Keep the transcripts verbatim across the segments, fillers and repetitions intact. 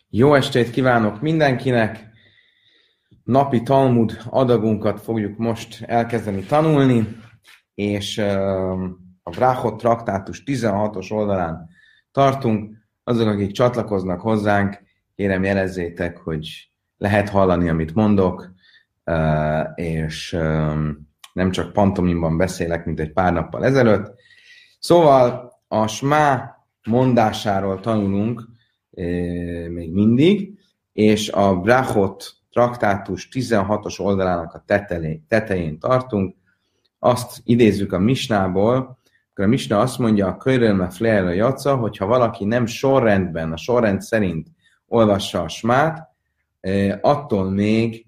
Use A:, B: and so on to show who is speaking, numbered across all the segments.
A: Jó estét kívánok mindenkinek! Napi Talmud adagunkat fogjuk most elkezdeni tanulni, és a Bráchot traktátus tizenhatos oldalán tartunk. Azok, akik csatlakoznak hozzánk, kérem jelezzétek, hogy lehet hallani, amit mondok, és nem csak pantomimban beszélek, mint egy pár nappal ezelőtt. Szóval a smá mondásáról tanulunk még mindig, és a Bráchot traktátus tizenhatos oldalának a tetején, tetején tartunk. Azt idézzük a Misnából, akkor a Misna azt mondja, a körülme flera jaca, hogyha valaki nem sorrendben, a sorrend szerint olvassa a smát, attól még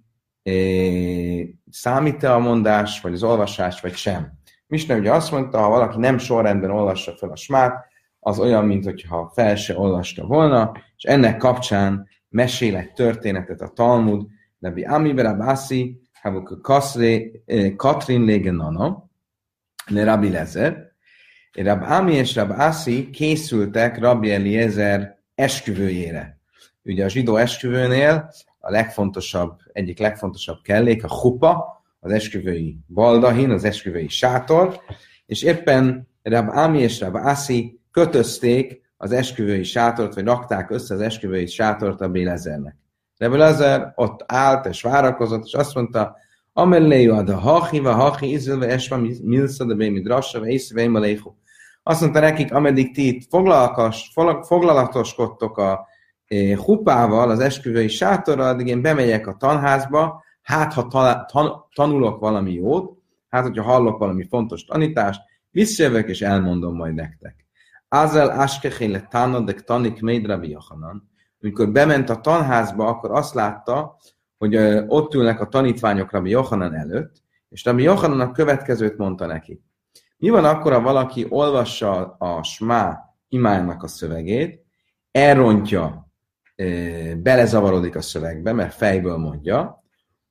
A: számít-e a mondás, vagy az olvasás, vagy sem. Misna ugye azt mondta, ha valaki nem sorrendben olvassa fel a smát, az olyan, mint hogyha fel se olvasta volna, és ennek kapcsán mesél egy történetet a Talmud, Rabbi Ami Rabbi Asi, Havuk Katrin Legenana, le Rabbi Lezer. Rabbi Ami és Rabbi Asi készültek Rabbi Eliezer esküvőjére. Ugye a zsidó esküvőnél a legfontosabb, egyik legfontosabb kellék, a chupa, az esküvői baldahin, az esküvői sátor, és éppen Rabbi Ami és Rabbi Asi kötözték az esküvői sátort, vagy rakták össze az esküvői sátort a Bélezernek. Rabbi Lezer ott állt és várakozott, és azt mondta, Amelléju ad a hachi, va hachi, izilve esma, milsza, de bémi drassa, ve észve imaléhu. Azt mondta nekik, ameddig ti itt foglalatoskodtok a e, hupával, az esküvői sátorral, addig én bemegyek a tanházba, hát ha ta, tan, tanulok valami jót, hát hogyha hallok valami fontos tanítást, visszajövök és elmondom majd nektek. Azel áskechén tánadek tanik méd Rabbi Yochanan. Amikor bement a tanházba, akkor azt látta, hogy ott ülnek a tanítványok Rabbi Yochanan előtt, és Rabbi Yochanan a következőt mondta neki. Mi van akkor, ha valaki olvassa a smá imának a szövegét, elrontja, belezavarodik a szövegbe, mert fejből mondja,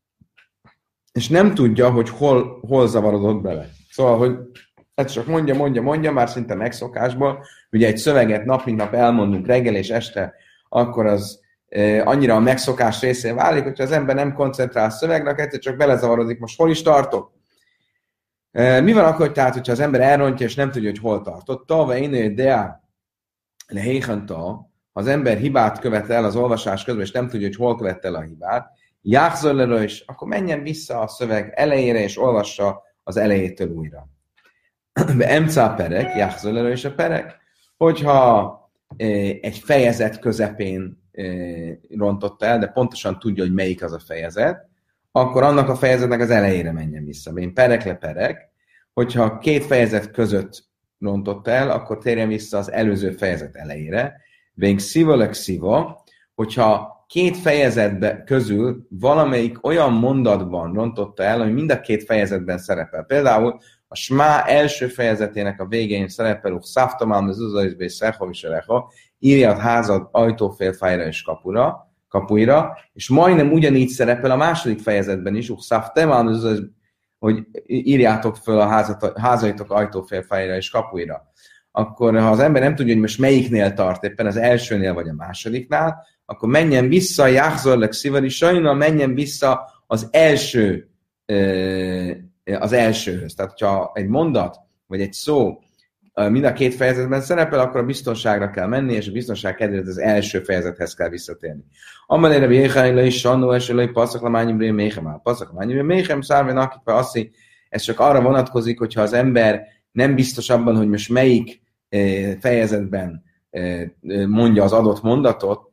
A: és nem tudja, hogy hol, hol zavarodott bele. Szóval, hogy ez csak mondja, mondja, mondja, már szinte megszokásból. Ugye egy szöveget nap mint nap elmondunk reggel és este, akkor az e, annyira a megszokás részén válik, hogyha az ember nem koncentrál a szövegre, egyszer csak belezavarodik, most hol is tartok? E, mi van akkor, tehát, hogyha az ember elrontja, és nem tudja, hogy hol tartott? Tava én de lehéhanta, ha az ember hibát követ el az olvasás közben, és nem tudja, hogy hol követte el a hibát, jászollerő, és akkor menjen vissza a szöveg elejére, és olvassa az elejétől újra. Emca perek, jászollerő és a perek, hogyha egy fejezet közepén rontotta el, de pontosan tudja, hogy melyik az a fejezet, akkor annak a fejezetnek az elejére menjen vissza. Én perek le perek, hogyha két fejezet között rontotta el, akkor térjen vissza az előző fejezet elejére. Vén xiva le xiva, hogyha két fejezet közül valamelyik olyan mondatban rontotta el, ami mind a két fejezetben szerepel. Például a Smá első fejezetének a végén szerepel, hogy Szaftamám, az Uzaizbé, Szerhovisereha, írja a házad ajtófélfájra és kapura, kapuira, és majdnem ugyanígy szerepel a második fejezetben is, hogy Szaftamám, az Uzaizbé, hogy írjátok föl a házat, házaitok ajtófélfájra és kapuira. Akkor, ha az ember nem tudja, hogy most melyiknél tart, éppen az elsőnél vagy a másodiknál, akkor menjen vissza, Jászorlek Sziveri Sajna, menjen vissza az első az elsőhöz. Tehát, hogyha egy mondat, vagy egy szó mind a két fejezetben szerepel, akkor a biztonságra kell menni, és a biztonság kedvéért az első fejezethez kell visszatérni. Amelére Jéhányi is Sannó, és Lői Passzaklamányi Méhem, Passzaklamányi Méhem, Szárvén Akitva Asszi, ez csak arra vonatkozik, hogyha az ember nem biztos abban, hogy most melyik fejezetben mondja az adott mondatot,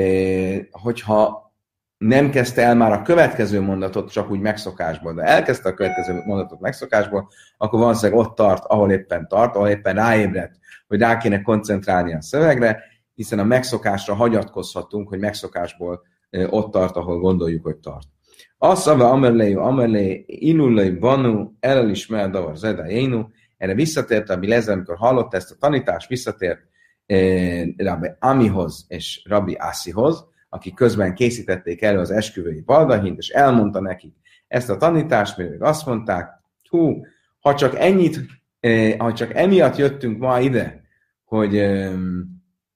A: hogyha nem kezdte el már a következő mondatot csak úgy megszokásból, de elkezdte a következő mondatot megszokásból, akkor valószínűleg ott tart, ahol éppen tart, ahol éppen ráébredt, hogy rá kéne koncentrálni a szövegre, hiszen a megszokásra hagyatkozhatunk, hogy megszokásból ott tart, ahol gondoljuk, hogy tart. Asszava amerléju amerlé inullai banu elel ismer davar zeda jénu, erre visszatért Rabbi Lezer, amikor hallotta ezt a tanítást, visszatért eh, Rabbi Amihoz és Rabbi Asihoz, akik közben készítették elő az esküvői baldahint, és elmondta nekik ezt a tanítást, mire azt mondták, hú, ha csak ennyit, eh, ha csak emiatt jöttünk ma ide, hogy eh,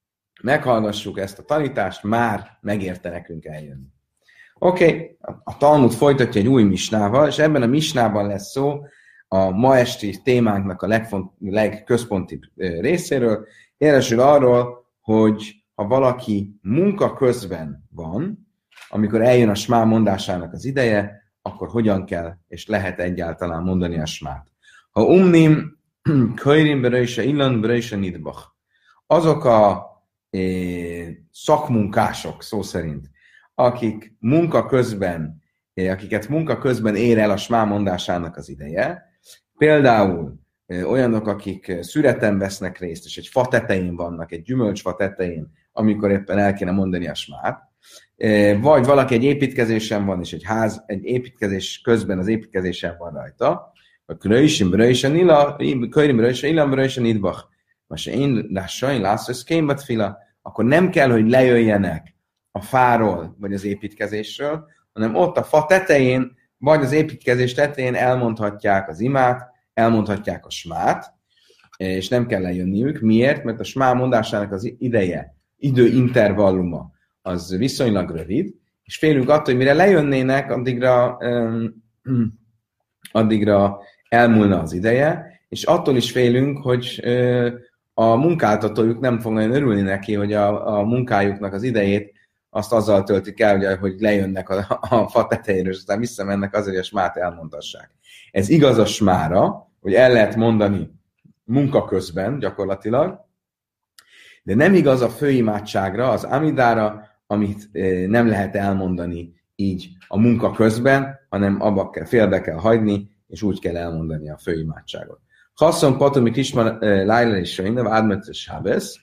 A: meghallgassuk ezt a tanítást, már megérte nekünk eljönni. Oké, okay. A Talmud folytatja egy új misnával, és ebben a misnában lesz szó a ma esti témánknak a legfont, legközpontibb részéről. Érdekel arról, hogy ha valaki munka közben van, amikor eljön a smá mondásának az ideje, akkor hogyan kell és lehet egyáltalán mondani a smát. Ha umnim, köjrim beröjse illan, beröjse nidbach. Azok a e, szakmunkások, szó szerint, akik munka közben, e, akiket munka közben ér el a smá mondásának az ideje, például e, olyanok, akik szüreten vesznek részt, és egy fa tetején vannak, egy gyümölcsfa tetején, amikor éppen el kéne mondani a smát, vagy valaki egy építkezésen van, és egy ház, egy építkezés közben az építkezésen van rajta, vagy kröjsim, bröjsen, illa, köjrim, bröjsen, illam, bröjsen, idbach, most én lássain, lász, kémbat fila, akkor nem kell, hogy lejöjjenek a fáról, vagy az építkezésről, hanem ott a fa tetején, vagy az építkezés tetején elmondhatják az imát, elmondhatják a smát, és nem kell lejönniük. Miért? Mert a smá mondásának az ideje, időintervalluma, az viszonylag rövid, és félünk attól, hogy mire lejönnének, addigra, um, addigra elmúlna az ideje, és attól is félünk, hogy uh, a munkáltatójuk nem fog nagyon örülni neki, hogy a, a munkájuknak az idejét azt azzal töltik el, hogy, hogy lejönnek a, a fa tetejéről, és aztán visszamennek azért, hogy a smát elmondhassák. Ez igaz a smára, hogy el lehet mondani munka közben gyakorlatilag, de nem igaz a főimádságra, az amidára, amit nem lehet elmondani így a munka közben, hanem abba kell, félbe kell hagyni, és úgy kell elmondani a főimádságot. Hasszon patomi kisma lájla és sajna, ádmet és hábesz,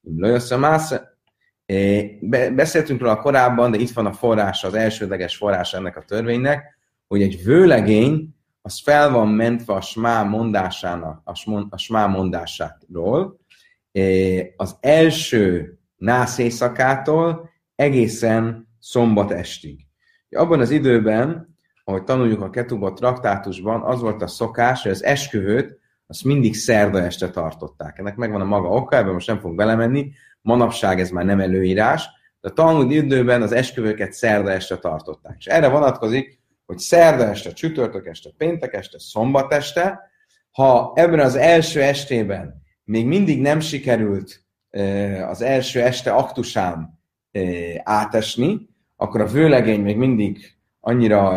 A: beszéltünk róla korábban, de itt van a forrás, az elsődleges forrás ennek a törvénynek, hogy egy vőlegény, az fel van mentve a smá mondásának, a smá mondásáról, az első nász éjszakától egészen szombat estig. Abban az időben, ahogy tanuljuk a Ketuba traktátusban, az volt a szokás, hogy az esküvőt azt mindig szerda este tartották. Ennek megvan a maga oka, ebben most nem fogok belemenni, manapság ez már nem előírás, de a Talmud időben az esküvőket szerda este tartották. És erre vonatkozik, hogy szerda este, csütörtök este, péntek este, szombat este, ha ebben az első estében még mindig nem sikerült az első este aktusán átesni, akkor a vőlegény még mindig annyira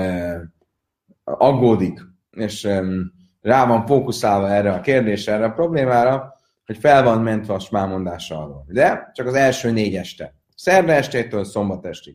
A: aggódik, és rá van fókuszálva erre a kérdésre, erre a problémára, hogy fel van mentve a smámondása alól. De csak az első négy este. Szerda estétől szombat estig.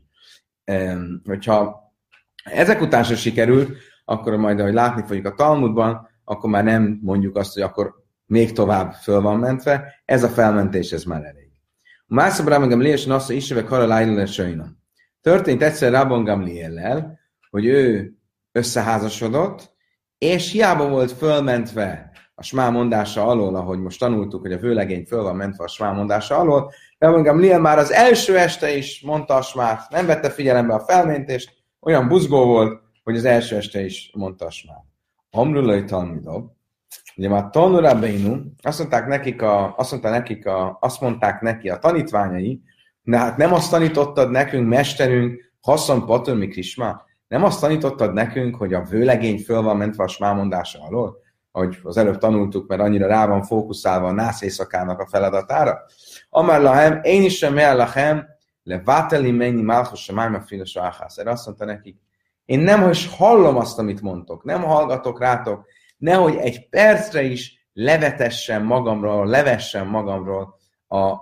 A: Hogyha ezek után se sikerült, akkor majd, ahogy látni fogjuk a Talmudban, akkor már nem mondjuk azt, hogy akkor még tovább föl van mentve. Ez a felmentés, ez már elég. Mászabb Rabban Gamliel és Nassza Isevek Haralájlele Sajna. Történt egyszer Rabban Gamliellel, hogy ő összeházasodott, és hiába volt fölmentve a smá mondása alól, ahogy most tanultuk, hogy a vőlegény föl van mentve a smá mondása alól, Rabban Gamliel már az első este is mondta a smát, nem vette figyelembe a felmentést, olyan buzgó volt, hogy az első este is mondta a smát. Amrulai Talmidob, ugye már Tanura Beinu, azt mondták nekik a, azt mondták nekik a, azt mondták neki a tanítványai, de hát nem azt tanítottad nekünk, mesterünk, Hasszon Patur Krisma, nem azt tanítottad nekünk, hogy a vőlegény föl van mentve a smámondása alól, ahogy az előbb tanultuk, mert annyira rá van fókuszálva a nász éjszakának a feladatára. Amár lahem, én is sem el lahem, le váteli mennyi málchus sem állj meg filos áhász. Erre azt mondta nekik, én nem is hallom azt, amit mondtok, nem hallgatok rátok, nehogy egy percre is levetessem magamról, levessem magamról a,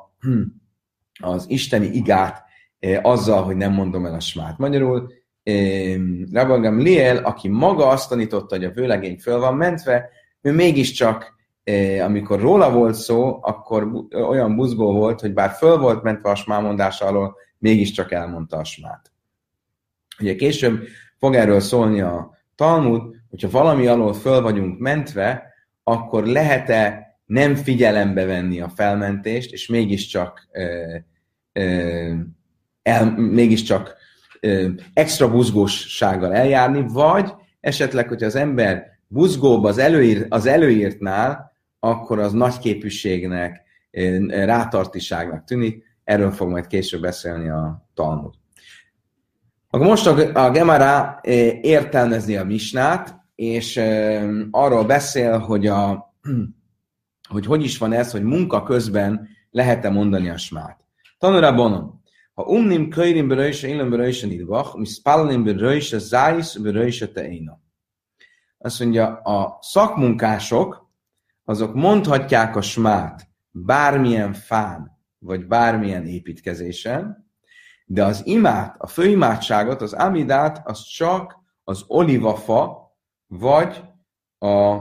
A: az isteni igát eh, azzal, hogy nem mondom el a smát. Magyarul eh, Rabban Gamliel, aki maga azt tanította, hogy a vőlegény föl van mentve, ő mégiscsak, eh, amikor róla volt szó, akkor bu- olyan buzgó volt, hogy bár föl volt mentve a smámondása alól, mégiscsak elmondta a smát. Ugye később fog erről szólni a Talmud, hogyha valami alól föl vagyunk mentve, akkor lehet-e nem figyelembe venni a felmentést, és mégiscsak, ö, ö, el, mégiscsak ö, extra buzgóssággal eljárni, vagy esetleg, hogyha az ember buzgóbb az, előír, az előírtnál, akkor az nagyképűségnek, rátartiságnak tűnik. erről fog majd később beszélni a Talmud. Akkor most a, a Gemara értelmezi a misnát, és arról beszél, hogy, a, hogy hogy is van ez, hogy munka közben lehet-e mondani a smát. Tanulra bonom. Ha umnim köjrim beröjse, illem beröjse nidbach, miszpallim beröjse zájsz, beröjse teéna. Azt mondja, a szakmunkások, azok mondhatják a smát bármilyen fán, vagy bármilyen építkezésen, de az imát, a főimádságot, az amidát, az csak az olivafa, vagy a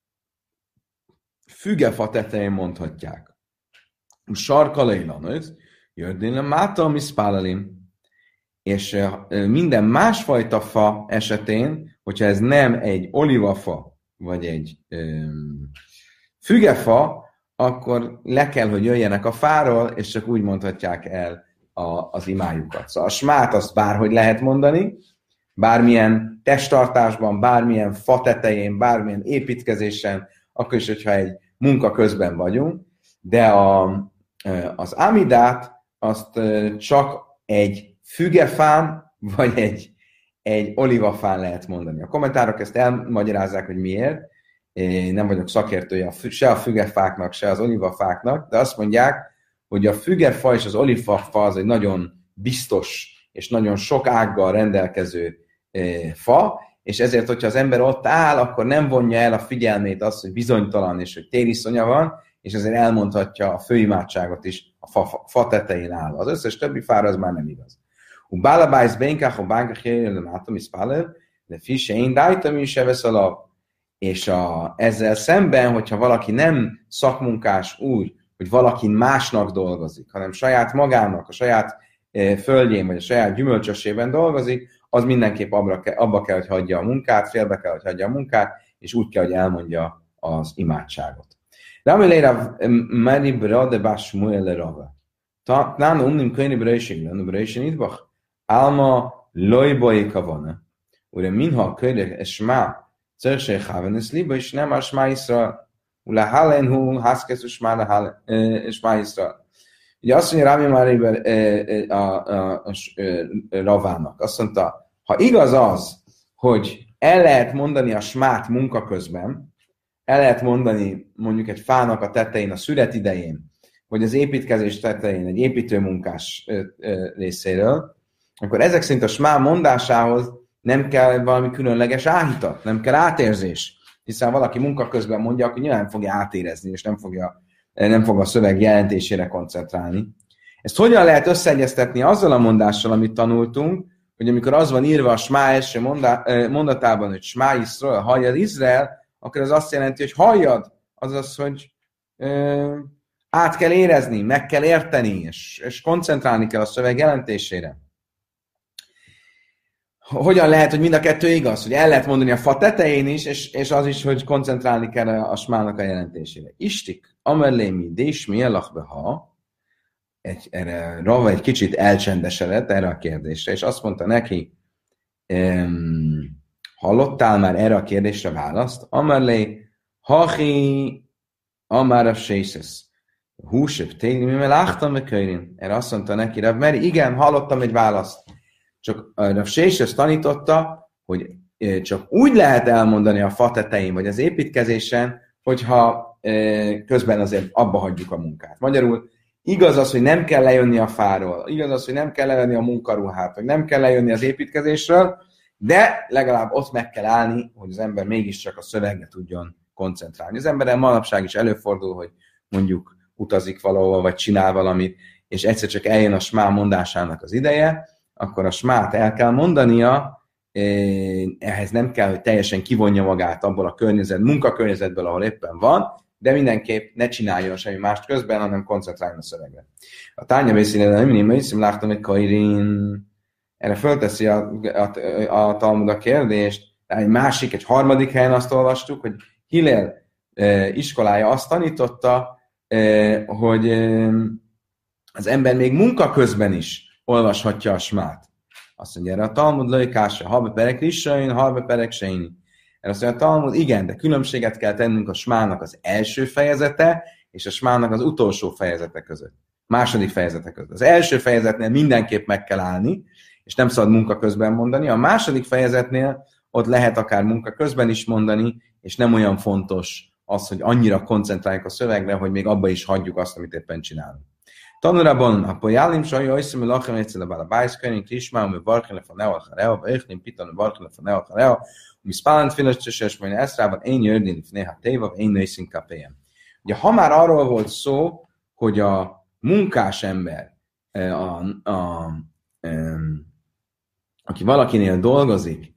A: fügefa tetején mondhatják. Sarkalailanöz, jördénle máta, miszpálalim. És minden másfajta fa esetén, hogyha ez nem egy olivafa, vagy egy um, fügefa, akkor le kell, hogy jöjjenek a fáról, és csak úgy mondhatják el a, az imájukat. Szóval a smát azt bárhogy lehet mondani, bármilyen testtartásban, bármilyen fa tetején, bármilyen építkezésen, akkor is, hogyha egy munka közben vagyunk, de a, az amidát azt csak egy fügefán, vagy egy, egy olivafán lehet mondani. A kommentárok ezt elmagyarázzák, hogy miért. Én nem vagyok szakértője se a fügefáknak, se az olivafáknak, de azt mondják, hogy a fügefa és az olivafa az egy nagyon biztos és nagyon sok ággal rendelkező fa, és ezért, hogyha az ember ott áll, akkor nem vonja el a figyelmét azt, hogy bizonytalan és hogy tériszonya van, és ezért elmondhatja a főimádságot is a fa, fa tetején állva. Az összes többi fára az már nem igaz. U balabájsz bénkák, a bánkachérjön, de mátom is pálel, de fise én dájtam is evesz alap. És a, ezzel szemben, hogyha valaki nem szakmunkás úgy, hogy valaki másnak dolgozik, hanem saját magának, a saját e, földjén, vagy a saját gyümölcsösében dolgozik, az mindenképp abba kell, abba kell, hogy hagyja a munkát, félbe kell, hogy hagyja a munkát, és úgy kell, hogy elmondja az imádságot. De amilére meri brade bás muele rava. Tán umnim könyni bröjség lenne, bröjség nidbach. Álma lojboi kavana. Ure minha könyni esmá, צריך שיכוון אצלי וישנם שמע ישראל, ולהלן הוא הסקס ושמע שמע ישראל. Ugye azt mondja Rámi Mári a Ravának, azt mondta, ha igaz az, hogy el lehet mondani a smát munka közben, el lehet mondani mondjuk egy fának a tetején, a szület idején, vagy az építkezés tetején, egy építőmunkás részéről, akkor ezek szerint a smá mondásához nem kell valami különleges áhítat, nem kell átérzés. Hiszen valaki munka közben mondja, akkor nyilván nem fogja átérezni, és nem, fogja, nem fog a szöveg jelentésére koncentrálni. Ezt hogyan lehet összeegyeztetni azzal a mondással, amit tanultunk, hogy amikor az van írva a Smá első mondatában, hogy Smá Iszrael, halljad Izrael, akkor ez azt jelenti, hogy halljad, azaz, hogy ö, át kell érezni, meg kell érteni, és, és koncentrálni kell a szöveg jelentésére. Hogyan lehet, hogy mind a kettő igaz? Hogy el lehet mondani a fa tetején is, és, és az is, hogy koncentrálni kell a, a smának a jelentésére. Istik, amellémi, dés mi elakbeha, egy, erre Rava egy kicsit elcsendesedett erre a kérdésre, és azt mondta neki, um, hallottál már erre a kérdésre választ? Amelé, hachi, amára sészesz. Húsöbb tégli, mivel láttam meg kölyrin. Erre azt mondta neki, mert igen, hallottam egy választ. Csak a Séses tanította, hogy csak úgy lehet elmondani a fa tetején, vagy az építkezésen, hogyha közben azért abba hagyjuk a munkát. Magyarul igaz az, hogy nem kell lejönni a fáról, igaz az, hogy nem kell lejönni a munkaruhát, vagy nem kell lejönni az építkezésről, de legalább ott meg kell állni, hogy az ember mégiscsak a szövegre tudjon koncentrálni. Az emberen manapság is előfordul, hogy mondjuk utazik valahol, vagy csinál valamit, és egyszer csak eljön a smá mondásának az ideje, akkor a smát el kell mondania, ehhez nem kell, hogy teljesen kivonja magát abból a környezet, munkakörnyezetből, ahol éppen van, de mindenképp ne csináljon semmi mást közben, hanem koncentráljon a szövegre. A tárnya vészénél nem mindig mészim, láttam egy kairin. Erre fölteszi a, a, a Talmud a kérdést, de egy másik, egy harmadik helyen azt olvastuk, hogy Hillel iskolája azt tanította, hogy az ember még munka közben is olvashatja a smát. Azt mondja, erre a Talmud lőkása, halbe perek rissain, halbe perek seini. Erre azt mondja, a Talmud, igen, de különbséget kell tennünk a smának az első fejezete, és a smának az utolsó fejezete között. második fejezete között. Az első fejezetnél mindenképp meg kell állni, és nem szabad munka közben mondani. A második fejezetnél ott lehet akár munka közben is mondani, és nem olyan fontos az, hogy annyira koncentráljuk a szövegre, hogy még abba is hagyjuk azt, amit éppen csinálunk. Tanulában a pojálim sajó, oiszom, hogy lachem egyszer a bálabájszkönyv, krismám, hogy barkele fa neo hareo, vagy öchlim pitan, barkele fa neo hareo, miszpálent filacseses, majd eszrában én jördén, néha téva, én nőszín kapélyem. Ugye, ha már arról volt szó, hogy a munkás ember, a, a, a, aki valakinél dolgozik,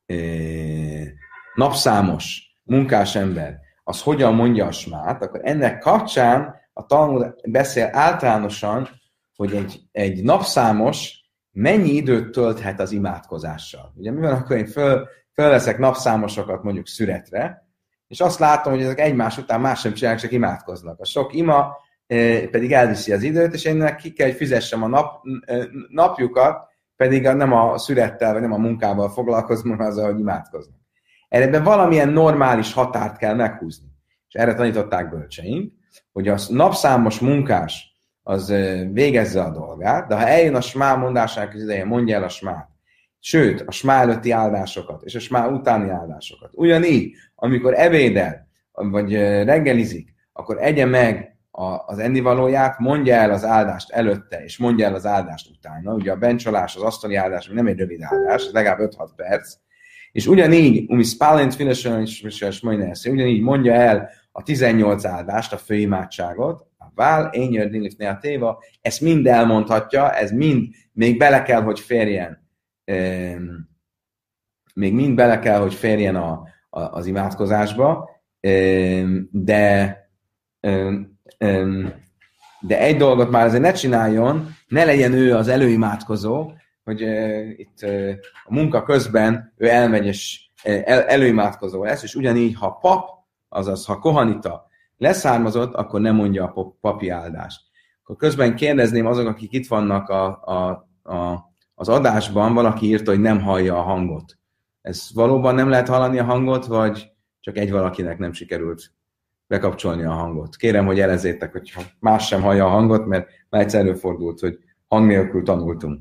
A: napszámos munkás ember, az hogyan mondja a smát, akkor ennek kapcsán a Talmud beszél általánosan, hogy egy, egy napszámos mennyi időt tölthet az imádkozással. Ugye mi van, akkor én föl, fölveszek napszámosokat mondjuk szüretre, és azt látom, hogy ezek egymás után más sem csinálják, csak imádkoznak. A sok ima eh, pedig elviszi az időt, és én ki kell, hogy fizessem a nap, eh, napjukat, pedig nem a szürettel, vagy nem a munkával foglalkozom, hanem azzal, hogy imádkoznak. Ebben valamilyen normális határt kell meghúzni. És erre tanították bölcseink, hogy a napszámos munkás az végezze a dolgát, de ha eljön a smá mondásának az ideje, mondja el a smát. Sőt, a smá előtti áldásokat, és a smá utáni áldásokat. Ugyanígy, amikor ebédel, vagy reggelizik, akkor egye meg az ennivalóját, mondja el az áldást előtte, és mondja el az áldást utána. Ugye a bencsolás, az asztali áldás nem egy rövid áldás, ez legalább öt-hat perc. És ugyanígy, umi spálint filesen is ugyanígy mondja el a tizennyolc áldást, a főimádságot, a vál, én jördin a téva, ezt mind elmondhatja, ez mind még bele kell, hogy férjen, um, még mind bele kell, hogy férjen a, a, az imádkozásba, um, de um, um, de egy dolgot már azért ne csináljon, ne legyen ő az előimádkozó, hogy uh, itt uh, a munka közben ő elmegy és uh, el, előimádkozó lesz, és ugyanígy, ha pap, azaz, ha kohanita leszármazott, akkor nem mondja a papi áldást. Akkor közben kérdezném azok, akik itt vannak a, a, a, az adásban, valaki írta, hogy nem hallja a hangot. Ez valóban nem lehet hallani a hangot, vagy csak egy valakinek nem sikerült bekapcsolni a hangot? Kérem, hogy jelezzétek, hogy más sem hallja a hangot, mert már egyszer előfordult, hogy hang nélkül tanultunk.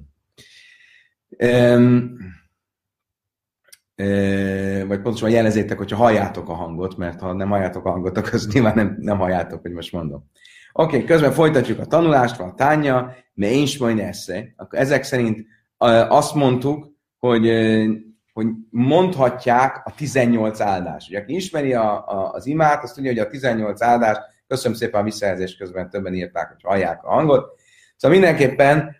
A: Um, vagy pontosan jelezzétek, hogyha halljátok a hangot, mert ha nem halljátok a hangot, akkor az nyilván nem, nem halljátok, hogy most mondom. Oké, okay, közben folytatjuk a tanulást, van a tánya, mert én is majd esze. Akkor ezek szerint azt mondtuk, hogy, hogy mondhatják a tizennyolc áldást. Ugye, aki ismeri a, a, az imát, azt tudja, hogy a tizennyolc áldást, köszönöm szépen a visszajelzés közben, többen írták, hogy hallják a hangot. Szóval mindenképpen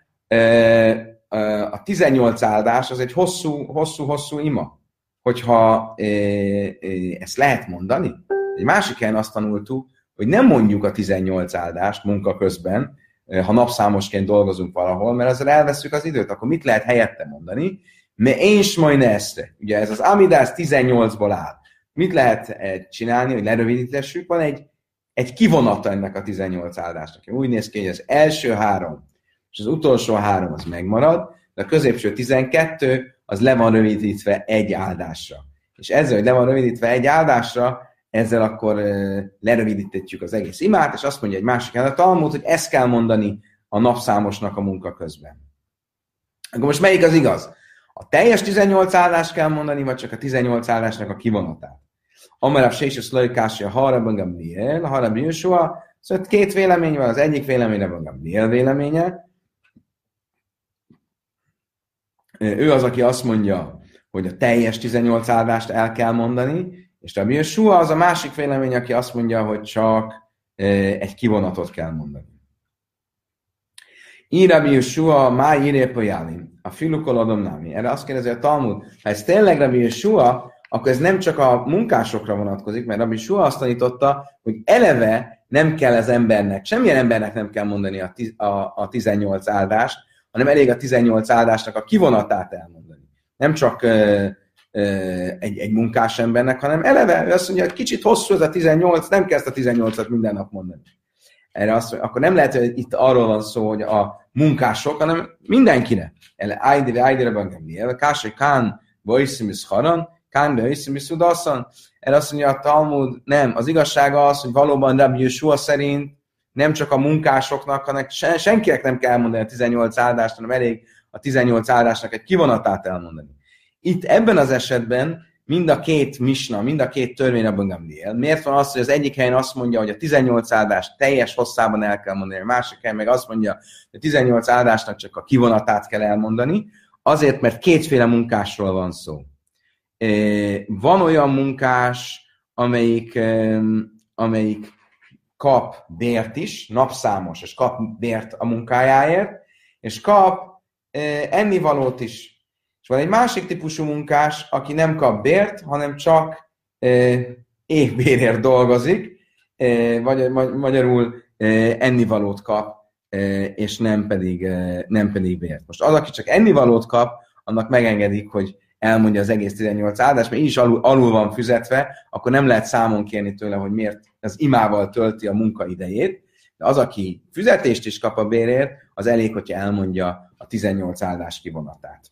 A: a tizennyolc áldás az egy hosszú, hosszú, hosszú ima. Hogyha e, e, ezt lehet mondani. Egy másik helyen azt tanultuk, hogy nem mondjuk a tizennyolc áldást munka közben, ha napszámosként dolgozunk valahol, mert ezzel elveszünk az időt, akkor mit lehet helyette mondani? Mert én smajne eszre. Ugye ez az Amidász tizennyolcból áll. Mit lehet csinálni, hogy lerövidítessük? Van egy, egy kivonata ennek a tizennyolc áldásnak. Úgy néz ki, hogy az első három és az utolsó három az megmarad, de a középső tizenkettő az le van rövidítve egy áldásra. És ezzel, hogy le van rövidítve egy áldásra, ezzel akkor uh, lerövidítjük az egész imát, és azt mondja egy másik el a Talmud, hogy ezt kell mondani a napszámosnak a munka közben. Akkor most melyik az igaz? A teljes tizennyolc áldást kell mondani, vagy csak a tizennyolc áldásnak a kivonatát? Amarabb se is a szlajkási a Harabban Gamliel, a Harabban Jósua, szóval két vélemény van, az egyik véleményre van Gamliel véleménye. Ő az, aki azt mondja, hogy a teljes tizennyolc áldást el kell mondani, és Rabbi Jósua az a másik vélemény, aki azt mondja, hogy csak egy kivonatot kell mondani. Így Rabbi Jósua, má írépöjálim, a filukol adom námi. Erre azt kérdezi a Talmud, ha ez tényleg Rabbi Jósua, akkor ez nem csak a munkásokra vonatkozik, mert Rabbi Jósua azt tanította, hogy eleve nem kell az embernek, semmilyen embernek nem kell mondani a, tiz, a, a tizennyolc áldást, hanem elég a tizennyolc áldásnak a kivonatát elmondani. Nem csak ö, ö, egy, egy munkás embernek, hanem eleve ő azt mondja, hogy kicsit hosszú ez a tizennyolc, nem kell ezt a tizennyolcat minden nap mondani. Erre azt mondja, akkor nem lehet, hogy itt arról van szó, hogy a munkások, hanem mindenkinek. Ájdire, ájdire, bangemliel, kásai kán, boiszimis haran, kán, boiszimis udaszan. Erre azt mondja a Talmud, nem, az igazsága az, hogy valóban Rabbi Jósua szerint nem csak a munkásoknak, hanem sen, senkinek nem kell elmondani a tizennyolc áldást, hanem elég a tizennyolc áldásnak egy kivonatát elmondani. Itt ebben az esetben mind a két misna, mind a két törvény Rabban Gamliel. Miért van az, hogy az egyik helyen azt mondja, hogy a tizennyolc áldást teljes hosszában el kell mondani, a másik helyen meg azt mondja, hogy a tizennyolc áldásnak csak a kivonatát kell elmondani, azért, mert kétféle munkásról van szó. Van olyan munkás, amelyik, amelyik kap bért is, napszámos, és kap bért a munkájáért, és kap ennivalót is. És van egy másik típusú munkás, aki nem kap bért, hanem csak éhbérért dolgozik, vagy magyarul ennivalót kap, és nem pedig, nem pedig bért. Most az, aki csak ennivalót kap, annak megengedik, hogy elmondja az egész tizennyolc áldást, mert így is alul, alul van fizetve, akkor nem lehet számon kérni tőle, hogy miért az imával tölti a munkaidejét. De az, aki fizetést is kap a bérért, az elég, hogyha elmondja a tizennyolc áldás kivonatát.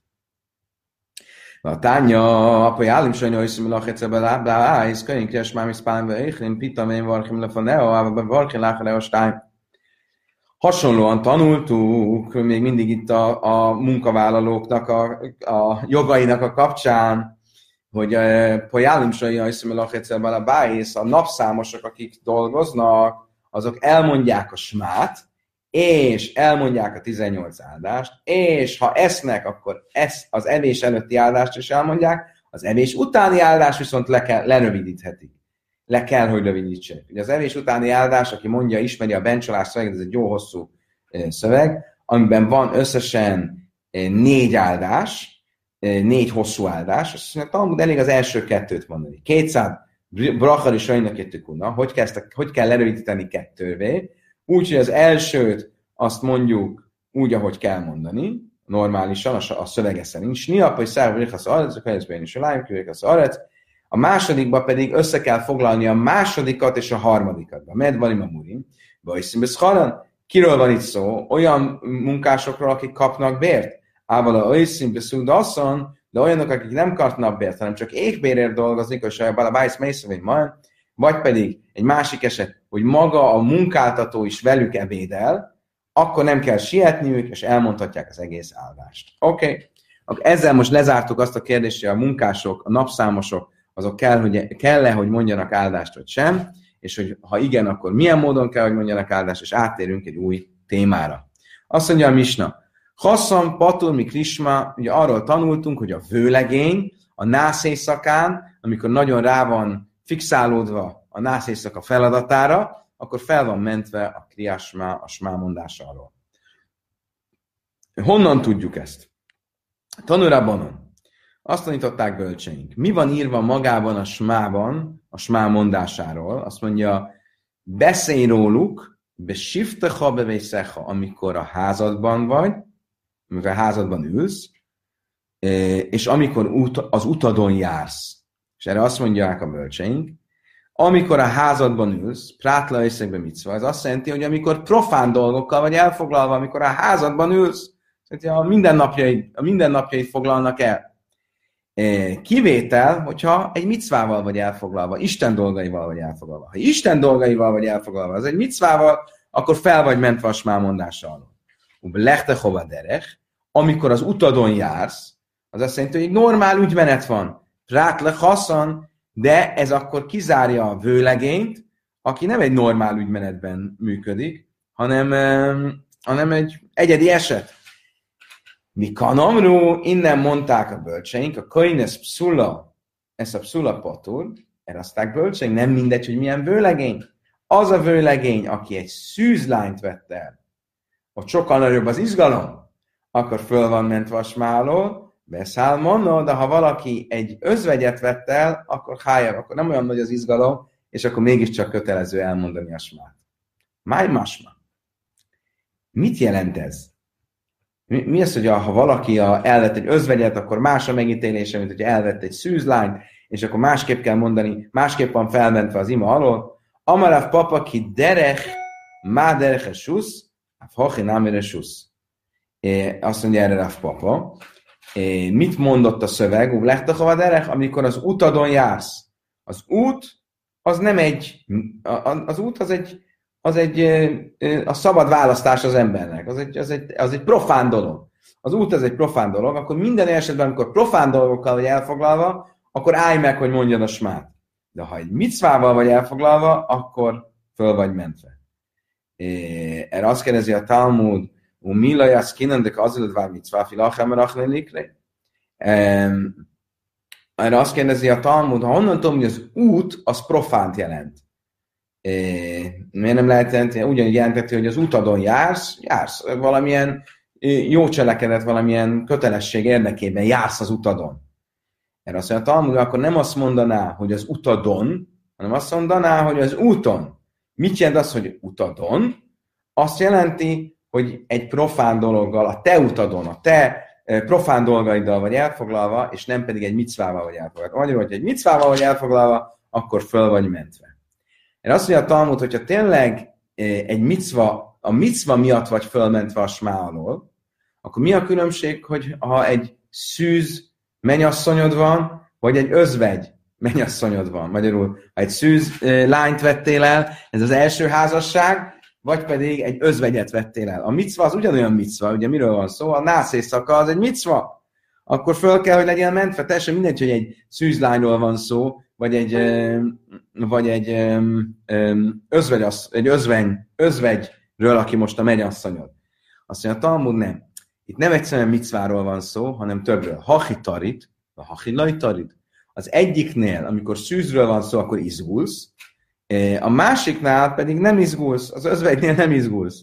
A: A tánya, apai állim sajnő, hogy szimul a hecebe lábdá, ájsz, könyv, kres, mámi, szpálmbe, éhlim, pitam, én varchim, lefaneo, ába, varchim, láchaleo, stájm. Hasonlóan tanultuk, még mindig itt a, a munkavállalóknak a, a jogainak a kapcsán, hogy pojálim sajnő, hogy a hecebe lábájsz, a napszámosok, akik dolgoznak, azok elmondják a smát, és elmondják a tizennyolc áldást, és ha esznek, akkor esz, az evés előtti áldást is elmondják, az evés utáni áldás viszont le kell, lerövidíthetik. Le kell, hogy rövidítsék. Ugye az evés utáni áldás, aki mondja, ismeri a bencsolás szöveget, ez egy jó hosszú szöveg, amiben van összesen négy áldás, négy hosszú áldás, azt mondja, Talmud elég az első kettőt mondani. kétszáz brachar is sajnak jöttükuna, hogy, hogy kell lerövidíteni kettővé, úgyhogy az elsőt azt mondjuk úgy, ahogy kell mondani, normálisan, a, a szövege szerint. Sniap, hogy szárva az arec, a fejezben is a lány, az arec. A másodikba pedig össze kell foglalni a másodikat és a harmadikat. Med van a murim, vagy színbeszharan. Kiről van itt szó? Olyan munkásokról, akik kapnak bért? Ával a őszínbeszúdasszon, de olyanok, akik nem kapnak bért, hanem csak éhbérért dolgozik, és a balabájsz mészövény majd, vagy pedig egy másik eset, hogy maga a munkáltató is velük ebédel, akkor nem kell sietniük, és elmondhatják az egész áldást. Oké? Okay. Ezzel most lezártuk azt a kérdést, hogy a munkások, a napszámosok, azok kell, hogy, kell-e, hogy mondjanak áldást, vagy sem, és hogy ha igen, akkor milyen módon kell, hogy mondjanak áldást, és áttérünk egy új témára. Azt mondja a Misna, Hasszam, Patur, mi Krisma, ugye arról tanultunk, hogy a vőlegény a nász éjszakán, amikor nagyon rá van fixálódva a nász éjszaka feladatára, akkor fel van mentve a kriásmá, a smá mondása alól. Honnan tudjuk ezt? Tanurabanon. Azt tanították bölcseink. Mi van írva magában a smában, a smá mondásáról? Azt mondja, beszélj róluk, besiftecha bevészecha, amikor a házadban vagy, amikor a házadban ülsz, és amikor az utadon jársz. És erre azt mondják a bölcseink, amikor a házadban ülsz, prátla összegbe micva, ez azt jelenti, hogy amikor profán dolgokkal vagy elfoglalva, amikor a házadban ülsz, tehát a mindennapjaid, a mindennapjaid foglalnak el. Kivétel, hogyha egy micvával vagy elfoglalva, Isten dolgaival vagy elfoglalva. Ha Isten dolgaival vagy elfoglalva, az egy micvával, akkor fel vagy mentve a smá mondása alól. Lechte hova derech, amikor az utadon jársz, az azt jelenti, hogy egy normál ügymenet van. Prátle haszan, de ez akkor kizárja a vőlegényt, aki nem egy normál ügymenetben működik, hanem, hanem egy egyedi eset. Mi kanamru, innen mondták a bölcseink, a koines pszula, ez a pszula patur, eraszták bölcseink, nem mindegy, hogy milyen vőlegény. Az a vőlegény, aki egy szűzlányt vett el, ott sokkal nagyobb az izgalom, akkor föl van mentve a smálól, beszáll manna, de ha valaki egy özvegyet vett el, akkor hájabb, akkor nem olyan nagy az izgalom, és akkor mégiscsak kötelező elmondani a smát. Máj masma. Mit jelent ez? Mi, mi az, hogy a, ha valaki a, elvett egy özvegyet, akkor más a megítélése, mint hogy elvett egy szűzlányt, és akkor másképp kell mondani, másképp van felmentve az ima alól. Amarav papa ki derech, má dereche susz, af hochi námire susz. Azt mondja erre Rav papa. É, mit mondott a szöveg? Ublechta derech, amikor az utadon jársz. Az út az nem egy, az út az egy az egy a szabad választás az embernek, az egy, az egy, az egy profán dolog. Az út az egy profán dolog, akkor minden esetben, amikor profán dolgokkal vagy elfoglalva, akkor állj meg, hogy mondjad a smát. De ha egy micvával vagy elfoglalva, akkor föl vagy mentve. Erre azt kérdezi a Talmud, u milajas kinendek azért vár micvá filachem rachlelikre. Erre azt kérdezi a Talmud, ha honnan tudom, hogy az út, az profánt jelent. É, miért nem lehet jelenteni? Ugyanígy jelenteti, hogy az utadon jársz, jársz valamilyen jó cselekedet, valamilyen kötelesség érdekében jársz az utadon. Erre azt mondja a Talmud, akkor nem azt mondaná, hogy az utadon, hanem azt mondaná, hogy az úton. Mit jelent az, hogy utadon? Azt jelenti, hogy egy profán dologgal, a te utadon, a te profán dolgaiddal vagy elfoglalva, és nem pedig egy micvával vagy elfoglalva. Magyarul, hogy egy micvával vagy elfoglalva, akkor föl vagy mentve. Én azt mondja a Talmud, hogyha tényleg egy micva, a micva miatt vagy fölmentve a smá alól, akkor mi a különbség, hogy ha egy szűz mennyasszonyod van, vagy egy özvegy mennyasszonyod van? Magyarul, ha egy szűz lányt vettél el, ez az első házasság, vagy pedig egy özvegyet vettél el. A micva az ugyanolyan micva, ugye miről van szó? A nász éjszaka az egy micva. Akkor föl kell, hogy legyen mentve. Teljesen mindegy, hogy egy szűzlányról van szó, vagy egy, vagy egy özvegy, egy özvegy, özvegyről, aki most a mennyasszonyod. Azt mondja, a Talmud nem. Itt nem egyszerűen micváról van szó, hanem többről. Hachi tarit, a hachi laj tarit. Az egyiknél, amikor szűzről van szó, akkor izgulsz, a másiknál pedig nem izgulsz, az özvegynél nem izgulsz.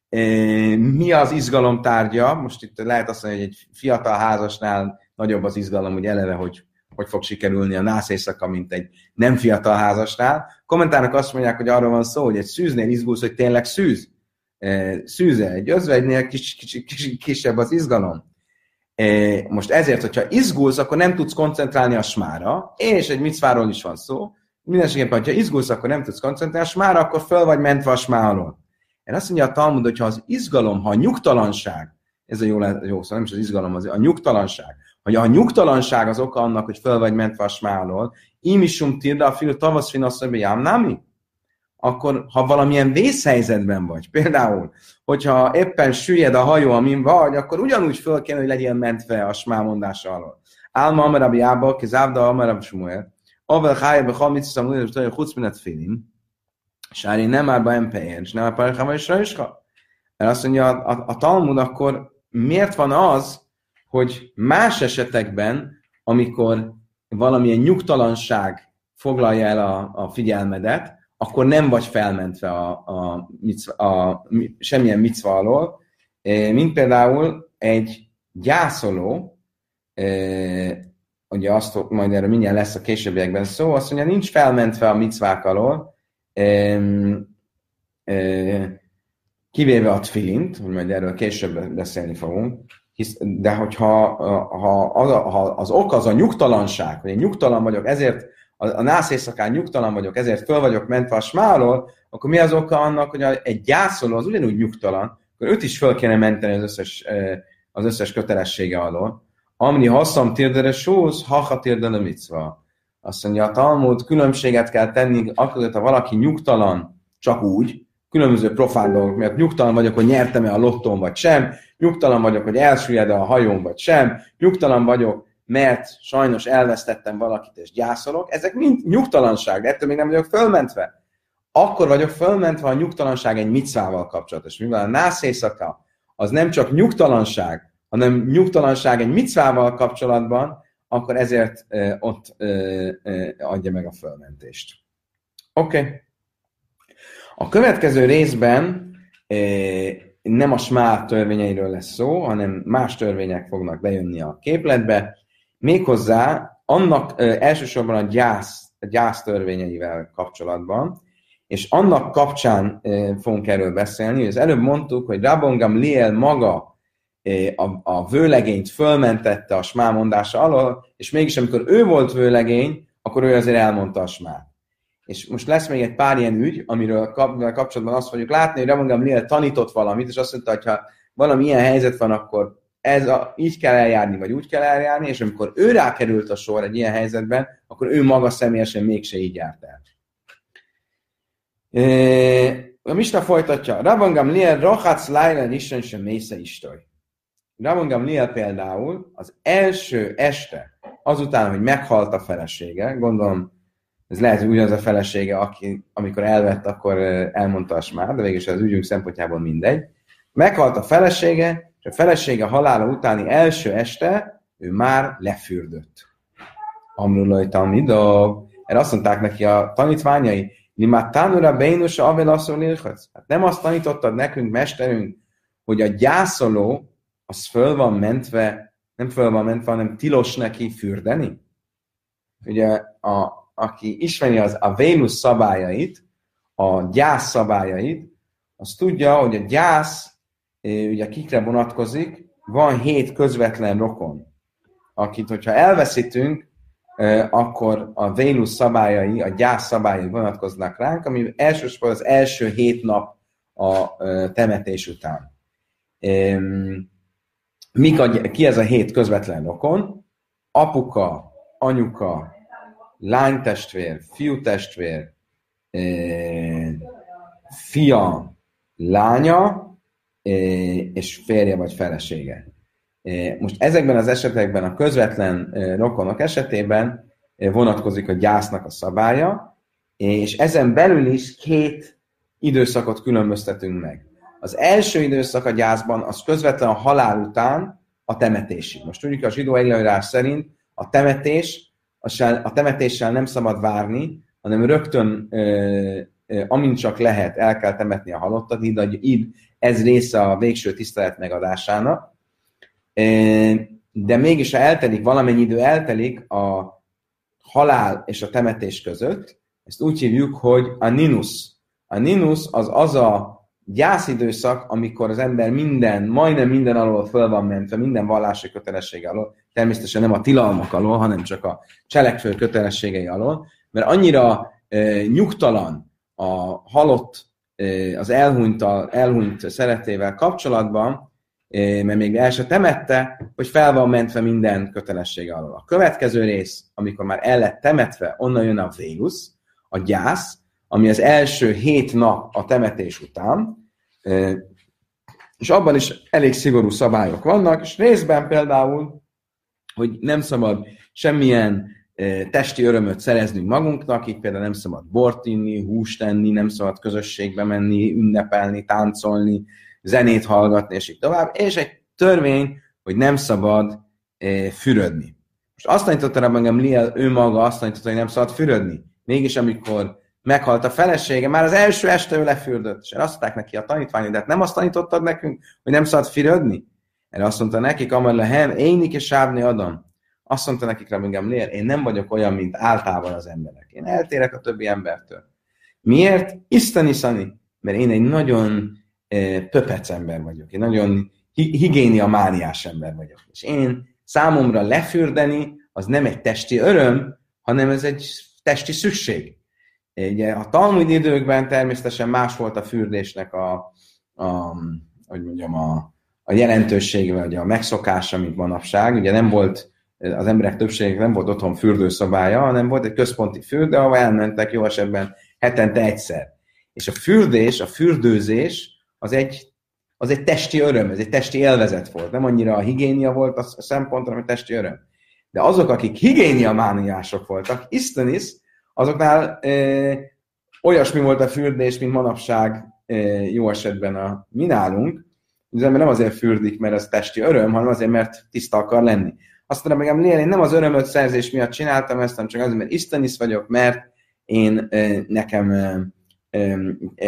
A: Mi az izgalom tárgya? Most itt lehet azt mondani, hogy egy fiatal házasnál nagyobb az izgalom, hogy eleve, hogy hogy fog sikerülni a nász éjszaka, mint egy nem fiatal házasnál. Kommentárok azt mondják, hogy arról van szó, hogy egy szűznél izgulsz, hogy tényleg szűz. Szűze. Egy özvegynél kis, kis, kis, kisebb az izgalom. Most ezért, hogyha izgulsz, akkor nem tudsz koncentrálni a smára, és egy micváról is van szó. Mindeneseképpen, hogyha izgulsz, akkor nem tudsz koncentrálni a smára, akkor föl vagy mentve a smá alól. Én azt mondja a Talmud, hogyha az izgalom, ha a nyugtalanság, ez a jó, jó szó, nem is az izgalom, az a nyugtalanság, hogy a nyugtalanság az oka annak, hogy föl vagy mentve a smá alól, imisum tirda a fil tavasz finasszonybe jámnámi, akkor ha valamilyen vészhelyzetben vagy, például, hogyha éppen süllyed a hajó, amin vagy, akkor ugyanúgy föl kell, hogy legyen mentve a smá mondása alól. Álma amarabi ába, kizávda amarab sumuel, avel hájebe halmicszam, hogy chucminet filin, sári nem árba empeén, és nem árba parechama és rajska. Mert azt mondja a, a, a Talmud, akkor miért van az, hogy más esetekben, amikor valamilyen nyugtalanság foglalja el a, a figyelmedet, akkor nem vagy felmentve a, a, a, a semmilyen micva alól, mint például egy gyászoló, ugye azt, majd erről mindjárt lesz a későbbiekben szó, azt mondja, nincs felmentve a micvák alól, kivéve a tfilint, hogy majd erről később beszélni fogunk, hisz, de hogyha ha az, ha az ok az a nyugtalanság, hogy én nyugtalan vagyok, ezért a, a nász éjszakán nyugtalan vagyok, ezért föl vagyok mentve a smáról, akkor mi az oka annak, hogy egy gyászoló az ugyanúgy nyugtalan, akkor őt is föl kéne menteni az összes, az összes kötelessége alól. Amni haszam térdere sóz, haha térdele micva. Azt mondja, a Talmud különbséget kell tenni, akkor, ha valaki nyugtalan csak úgy, különböző profán dolgok miatt nyugtalan vagyok, hogy nyertem-e a lottón vagy sem, nyugtalan vagyok, hogy elsüllyed a hajón vagy sem, nyugtalan vagyok, mert sajnos elvesztettem valakit és gyászolok, ezek mind nyugtalanság, de ettől még nem vagyok fölmentve. Akkor vagyok fölmentve, a nyugtalanság egy micvával kapcsolatos. Mivel a nász éjszaka az nem csak nyugtalanság, hanem nyugtalanság egy micvával kapcsolatban, akkor ezért eh, ott eh, eh, adja meg a fölmentést. Oké. Okay. A következő részben eh, nem a smá törvényeiről lesz szó, hanem más törvények fognak bejönni a képletbe. Méghozzá annak eh, elsősorban a gyász, a gyász törvényeivel kapcsolatban, és annak kapcsán eh, fogunk erről beszélni, hogy az előbb mondtuk, hogy Rabban Gamliel maga eh, a, a vőlegényt fölmentette a smá mondása alól, és mégis amikor ő volt vőlegény, akkor ő azért elmondta a smát. És most lesz még egy pár ilyen ügy, amiről kapcsolatban azt fogjuk látni, hogy Rabban Gamliel tanított valamit, és azt mondta, hogy ha valami ilyen helyzet van, akkor ez a, így kell eljárni, vagy úgy kell eljárni, és amikor ő rákerült a sor egy ilyen helyzetben, akkor ő maga személyesen mégse így járt el. A Misna folytatja. Rabban Gamliel rachatz lájlen isten sem mésze istoj. Rabban Gamliel például az első este, azután, hogy meghalt a felesége, gondolom, ez lehet, hogy ugyanaz a felesége, aki amikor elvett, akkor elmondta a smár, de végülis az ügyünk szempontjából mindegy. Meghalt a felesége, és a felesége halála utáni első este ő már lefürdött. Amrulaj Talmidov. Erre azt mondták neki a tanítványai, Limát tánura bénusa avelaszol lilchatsz. Hát nem azt tanítottad nekünk, mesterünk, hogy a gyászoló az föl van mentve, nem föl van mentve, hanem tilos neki fürdeni. Ugye, a, aki ismeri az a Vénusz szabályait, a gyász szabályait, az tudja, hogy a gyász ugye kikre vonatkozik, van hét közvetlen rokon, akit, hogyha elveszítünk, akkor a Vénusz szabályai, a gyász szabályai vonatkoznak ránk, ami elsősorban az első hét nap a temetés után. Mik a, ki ez a hét közvetlen rokon? Apuka, anyuka, lánytestvér, fiútestvér, fia, lánya, és férje vagy felesége. Most ezekben az esetekben a közvetlen rokonok esetében vonatkozik a gyásznak a szabálya, és ezen belül is két időszakot különböztetünk meg. Az első időszak a gyászban az közvetlen a halál után a temetésig. Most tudjuk, a zsidó előírás szerint a temetés, a temetéssel nem szabad várni, hanem rögtön, amint csak lehet, el kell temetni a halottat, így, így ez része a végső tisztelet megadásának. De mégis, ha eltelik, valamennyi idő eltelik a halál és a temetés között, ezt úgy hívjuk, hogy a ninusz. A ninusz az az a gyászidőszak, amikor az ember minden, majdnem minden alól föl van mentve, minden vallási kötelessége alól, természetesen nem a tilalmak alól, hanem csak a cselekvő kötelességei alól, mert annyira e, nyugtalan a halott, e, az elhunyt, a, elhunyt szeretével kapcsolatban, e, mert még el se temette, hogy fel van mentve minden kötelessége alól. A következő rész, amikor már el lett temetve, onnan jön a vélusz, a gyász, ami az első hét nap a temetés után, és abban is elég szigorú szabályok vannak, és részben például, hogy nem szabad semmilyen testi örömöt szereznünk magunknak, így például nem szabad bort inni, húst enni, nem szabad közösségbe menni, ünnepelni, táncolni, zenét hallgatni, és így tovább, és egy törvény, hogy nem szabad fürödni. Most azt tanította rá engem Liel, ő maga azt tanította, hogy nem szabad fürödni. Mégis amikor meghalt a felesége, már az első este ő lefürdött, és azt mondták neki a tanítványok, de hát nem azt tanítottad nekünk, hogy nem szabad fürödni? Erre azt mondta nekik, amar lehem, énik és sávni adom. Azt mondta nekik, remélem, Lér, én nem vagyok olyan, mint általában az emberek. Én eltérek a többi embertől. Miért? Isteni szani, mert én egy nagyon eh, pöpec ember vagyok. Én nagyon hi- higiénia-mániás ember vagyok. És én számomra lefürdeni, az nem egy testi öröm, hanem ez egy testi szükség. Ugye, a Talmud időkben természetesen más volt a fürdésnek a, a, hogy mondjam, a, a jelentősége, vagy a megszokása, mint manapság. Ugye nem volt, az emberek többségnek nem volt otthon fürdőszobája, hanem volt egy központi fürdő, ahol elmentek jó esetben hetente egyszer. És a fürdés, a fürdőzés az egy, az egy testi öröm, ez egy testi élvezet volt. Nem annyira a higiénia volt a szempont, hanem a testi öröm. De azok, akik higiénia-mániások voltak, isztenis, azoknál e, olyasmi volt a fürdés, mint manapság e, jó esetben a mi nálunk. Az ember nem azért fürdik, mert ez testi öröm, hanem azért, mert tiszta akar lenni. Azt mondom, megem Lél, én nem az örömöt szerzés miatt csináltam ezt, hanem csak azért, mert isztenisz vagyok, mert én e, nekem e, e,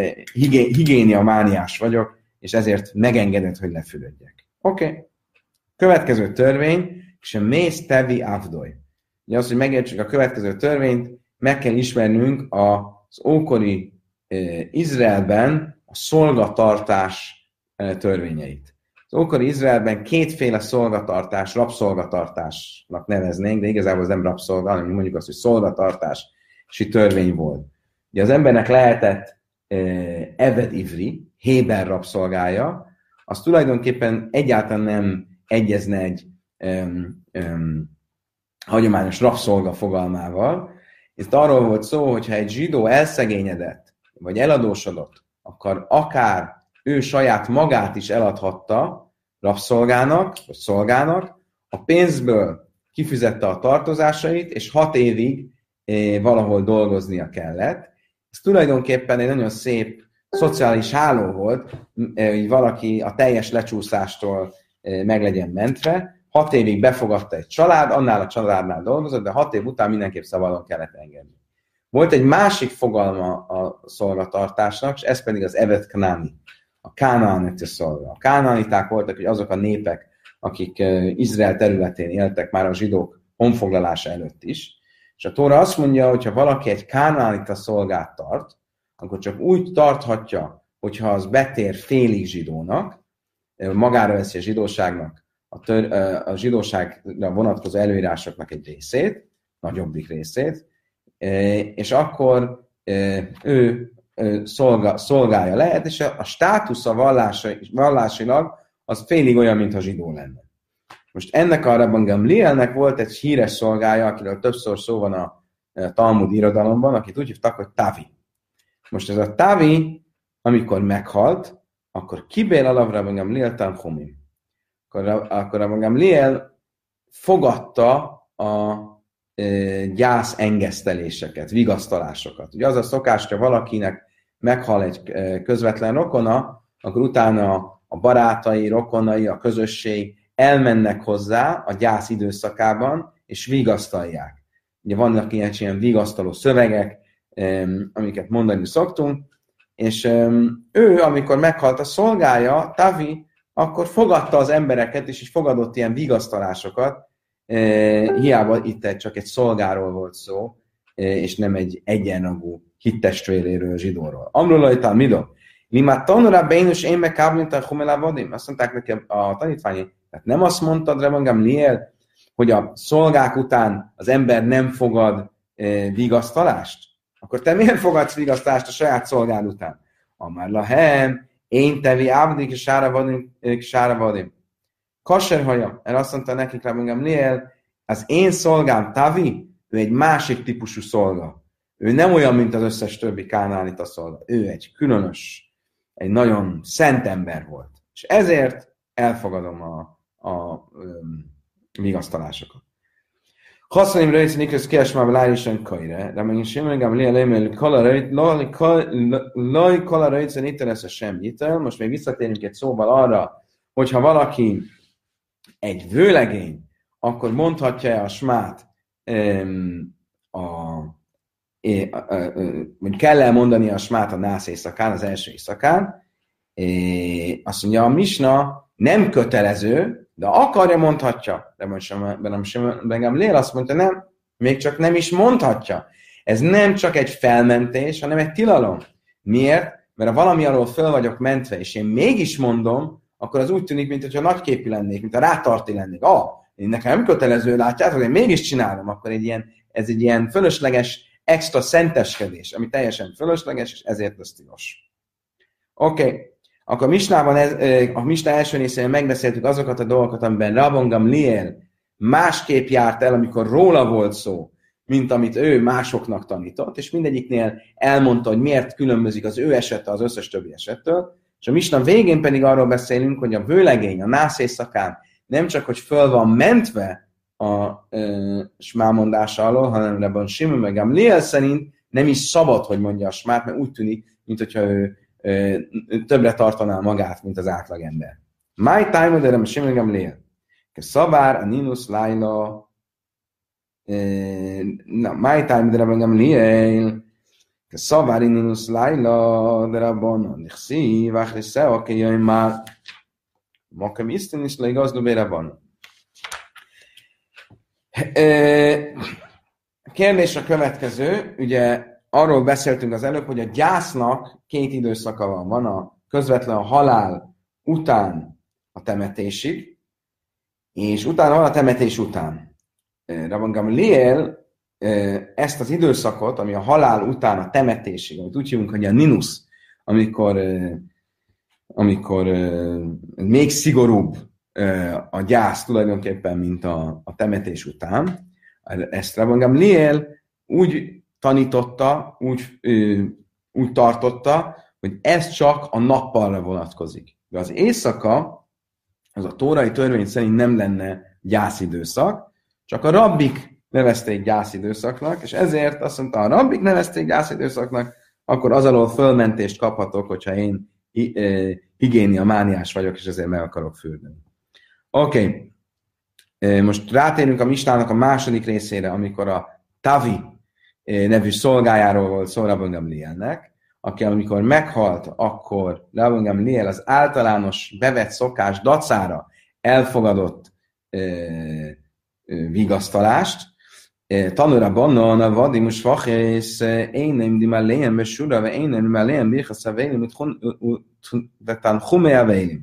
A: higiénia mániás vagyok, és ezért megengedett, hogy lefürödjek. Oké. Okay. Következő törvény, és a mész tevi avdoj. Ugye az, hogy megértsük a következő törvényt, meg kell ismernünk az ókori eh, Izraelben a szolgatartás eh, törvényeit. Az ókori Izraelben kétféle szolgatartás, rabszolgatartásnak neveznénk, de igazából ez nem rabszolga, hanem mondjuk azt, hogy szolgatartási törvény volt. Ugye az embernek lehetett eh, eved ivri, héber rabszolgája, az tulajdonképpen egyáltalán nem egyezne egy um, um, hagyományos rabszolga fogalmával. Itt arról volt szó, hogyha egy zsidó elszegényedett, vagy eladósodott, akkor akár ő saját magát is eladhatta rabszolgának, vagy szolgának, a pénzből kifizette a tartozásait, és hat évig eh, valahol dolgoznia kellett. Ez tulajdonképpen egy nagyon szép szociális háló volt, eh, hogy valaki a teljes lecsúszástól eh, meg legyen mentve. Hat évig befogadta egy család, annál a családnál dolgozott, de hat év után mindenképp szabadon kellett engedni. Volt egy másik fogalma a szolgatartásnak, és ez pedig az Evet Knáni, a kánaaniti szolga. A kánaaniták voltak, hogy azok a népek, akik Izrael területén éltek már a zsidók honfoglalása előtt is. És a Tóra azt mondja, hogy ha valaki egy kánaanita szolgát tart, akkor csak úgy tarthatja, hogyha az betér félig zsidónak, magára veszi a zsidóságnak, a, tör, a zsidóságra vonatkozó előírásoknak egy részét, nagyobbik részét, és akkor ő szolga, szolgálja lehet, és a státusza vallásilag az félig olyan, mintha zsidó lenne. Most ennek a Rabban Gamlielnek volt egy híres szolgája, akiről többször szó van a Talmud irodalomban, akit úgy hívtak, hogy Tavi. Most ez a Tavi, amikor meghalt, akkor kibél alav Rabban Gamliel Tanchumim. Akkor, akkor Rabban Gamliel fogadta a e, gyász engeszteléseket, vigasztalásokat. Ugye az a szokás, hogyha valakinek meghal egy közvetlen rokona, akkor utána a barátai, rokonai, a közösség elmennek hozzá a gyász időszakában, és vigasztalják. Ugye vannak ilyen, ilyen vigasztaló szövegek, amiket mondani szoktunk, és ő, amikor meghalt a szolgája, Tavi, akkor fogadta az embereket, és is fogadott ilyen vigasztalásokat, hiába itt csak egy szolgáról volt szó, és nem egy egyenrangú hittestvéréről, zsidóról. Amrulajtál midom. Limát tanulá bénus én meg káblintal humelá vadim. Azt mondták neki a tanítványai, tehát nem azt mondtad, Rabban Gamliel, hogy a szolgák után az ember nem fogad e, vigasztalást? Akkor te miért fogadsz vigasztalást a saját szolgád után? Amár lahem, én tevi ábdik és sára vadim, sára vadim. Kasser haja, erre azt mondta nekik Rabban Gamliel, az én szolgám Tavi, ő egy másik típusú szolga. Ő nem olyan, mint az összes többi kánaánita szolga. Ő egy különös, egy nagyon szent ember volt. És ezért elfogadom a, a, a vigasztalásokat. Haszonim rejsz niköz kiesmább lájrisen kajre, de meg is jönlegem lélemel laj kala rejszen iteresze semmit. Most még visszatérünk egy szóval arra, hogyha valaki egy vőlegény, akkor mondhatja a smát a hogy kell elmondani a smát a nász éjszakán, az első éjszakán, azt mondja, a misna nem kötelező, de akarja, mondhatja. De most Rabban Gamliel azt mondta, nem, még csak nem is mondhatja. Ez nem csak egy felmentés, hanem egy tilalom. Miért? Mert ha valami alól föl vagyok mentve, és én mégis mondom, akkor az úgy tűnik, mintha nagyképű lennék, mint a rátarti lennék. Ah, én nekem nem kötelező, látjátok, én mégis csinálom, akkor egy ilyen, ez egy ilyen fölösleges extra szenteskedés, ami teljesen fölösleges, és ezért ez tilos. Oké, okay. Akkor a Misnában, ez, a Misna első részében megbeszéltük azokat a dolgokat, amiben Rabban Gamliel másképp járt el, amikor róla volt szó, mint amit ő másoknak tanított, és mindegyiknél elmondta, hogy miért különbözik az ő esete az összes többi esettől, és a Misna végén pedig arról beszélünk, hogy a vőlegény, a nász éjszakán nem csak, hogy föl van mentve a e, smámondása alól, hanem Rabban Simon meg Gamliel szerint nem is szabad, hogy mondja a smát, mert úgy tűnik, mint hogyha ő e, többre tartaná magát, mint az átlagember. My time, de Rabban Simon meg Gamliel. Szabár, a Ninus, Laila, e, na, my time, de Rabban Gamliel, Szabár, a Ninus, Laila, de Rabban, Nixi, Váchlisze, oké, jöjjön már, Makam Isten is leigazló Rabban. A kérdés a következő, ugye arról beszéltünk az előbb, hogy a gyásznak két időszaka van. Van a közvetlen a halál után a temetésig, és utána van a temetés után. Rabban Gamliel ezt az időszakot, ami a halál után a temetésig, amit úgy hívunk, hogy a ninus, amikor, amikor még szigorúbb a gyász tulajdonképpen, mint a, a temetés után. Ezt Rabban Gamliel úgy tanította, úgy, úgy tartotta, hogy ez csak a nappalra vonatkozik. De az éjszaka, az a tórai törvény szerint nem lenne gyászidőszak, csak a rabbik nevezték gyászidőszaknak, és ezért azt mondta, a rabbik nevezték gyászidőszaknak, akkor az alól fölmentést kaphatok, hogyha én higiénia mániás vagyok, és ezért meg akarok fürdeni. Oké, okay. Most rátérünk a Misnának a második részére, amikor a Tavi nevű szolgájáról volt szó Rabban Gamlielnek, aki amikor meghalt, akkor Rabban Gamliel az általános bevett szokás dacára elfogadott e, e, vigasztalást. Tanúra bannon a vadimus fachész én nem dimelléjem besúra, ve én nem dimelléjem birchasz a vélim, után humé a vélim.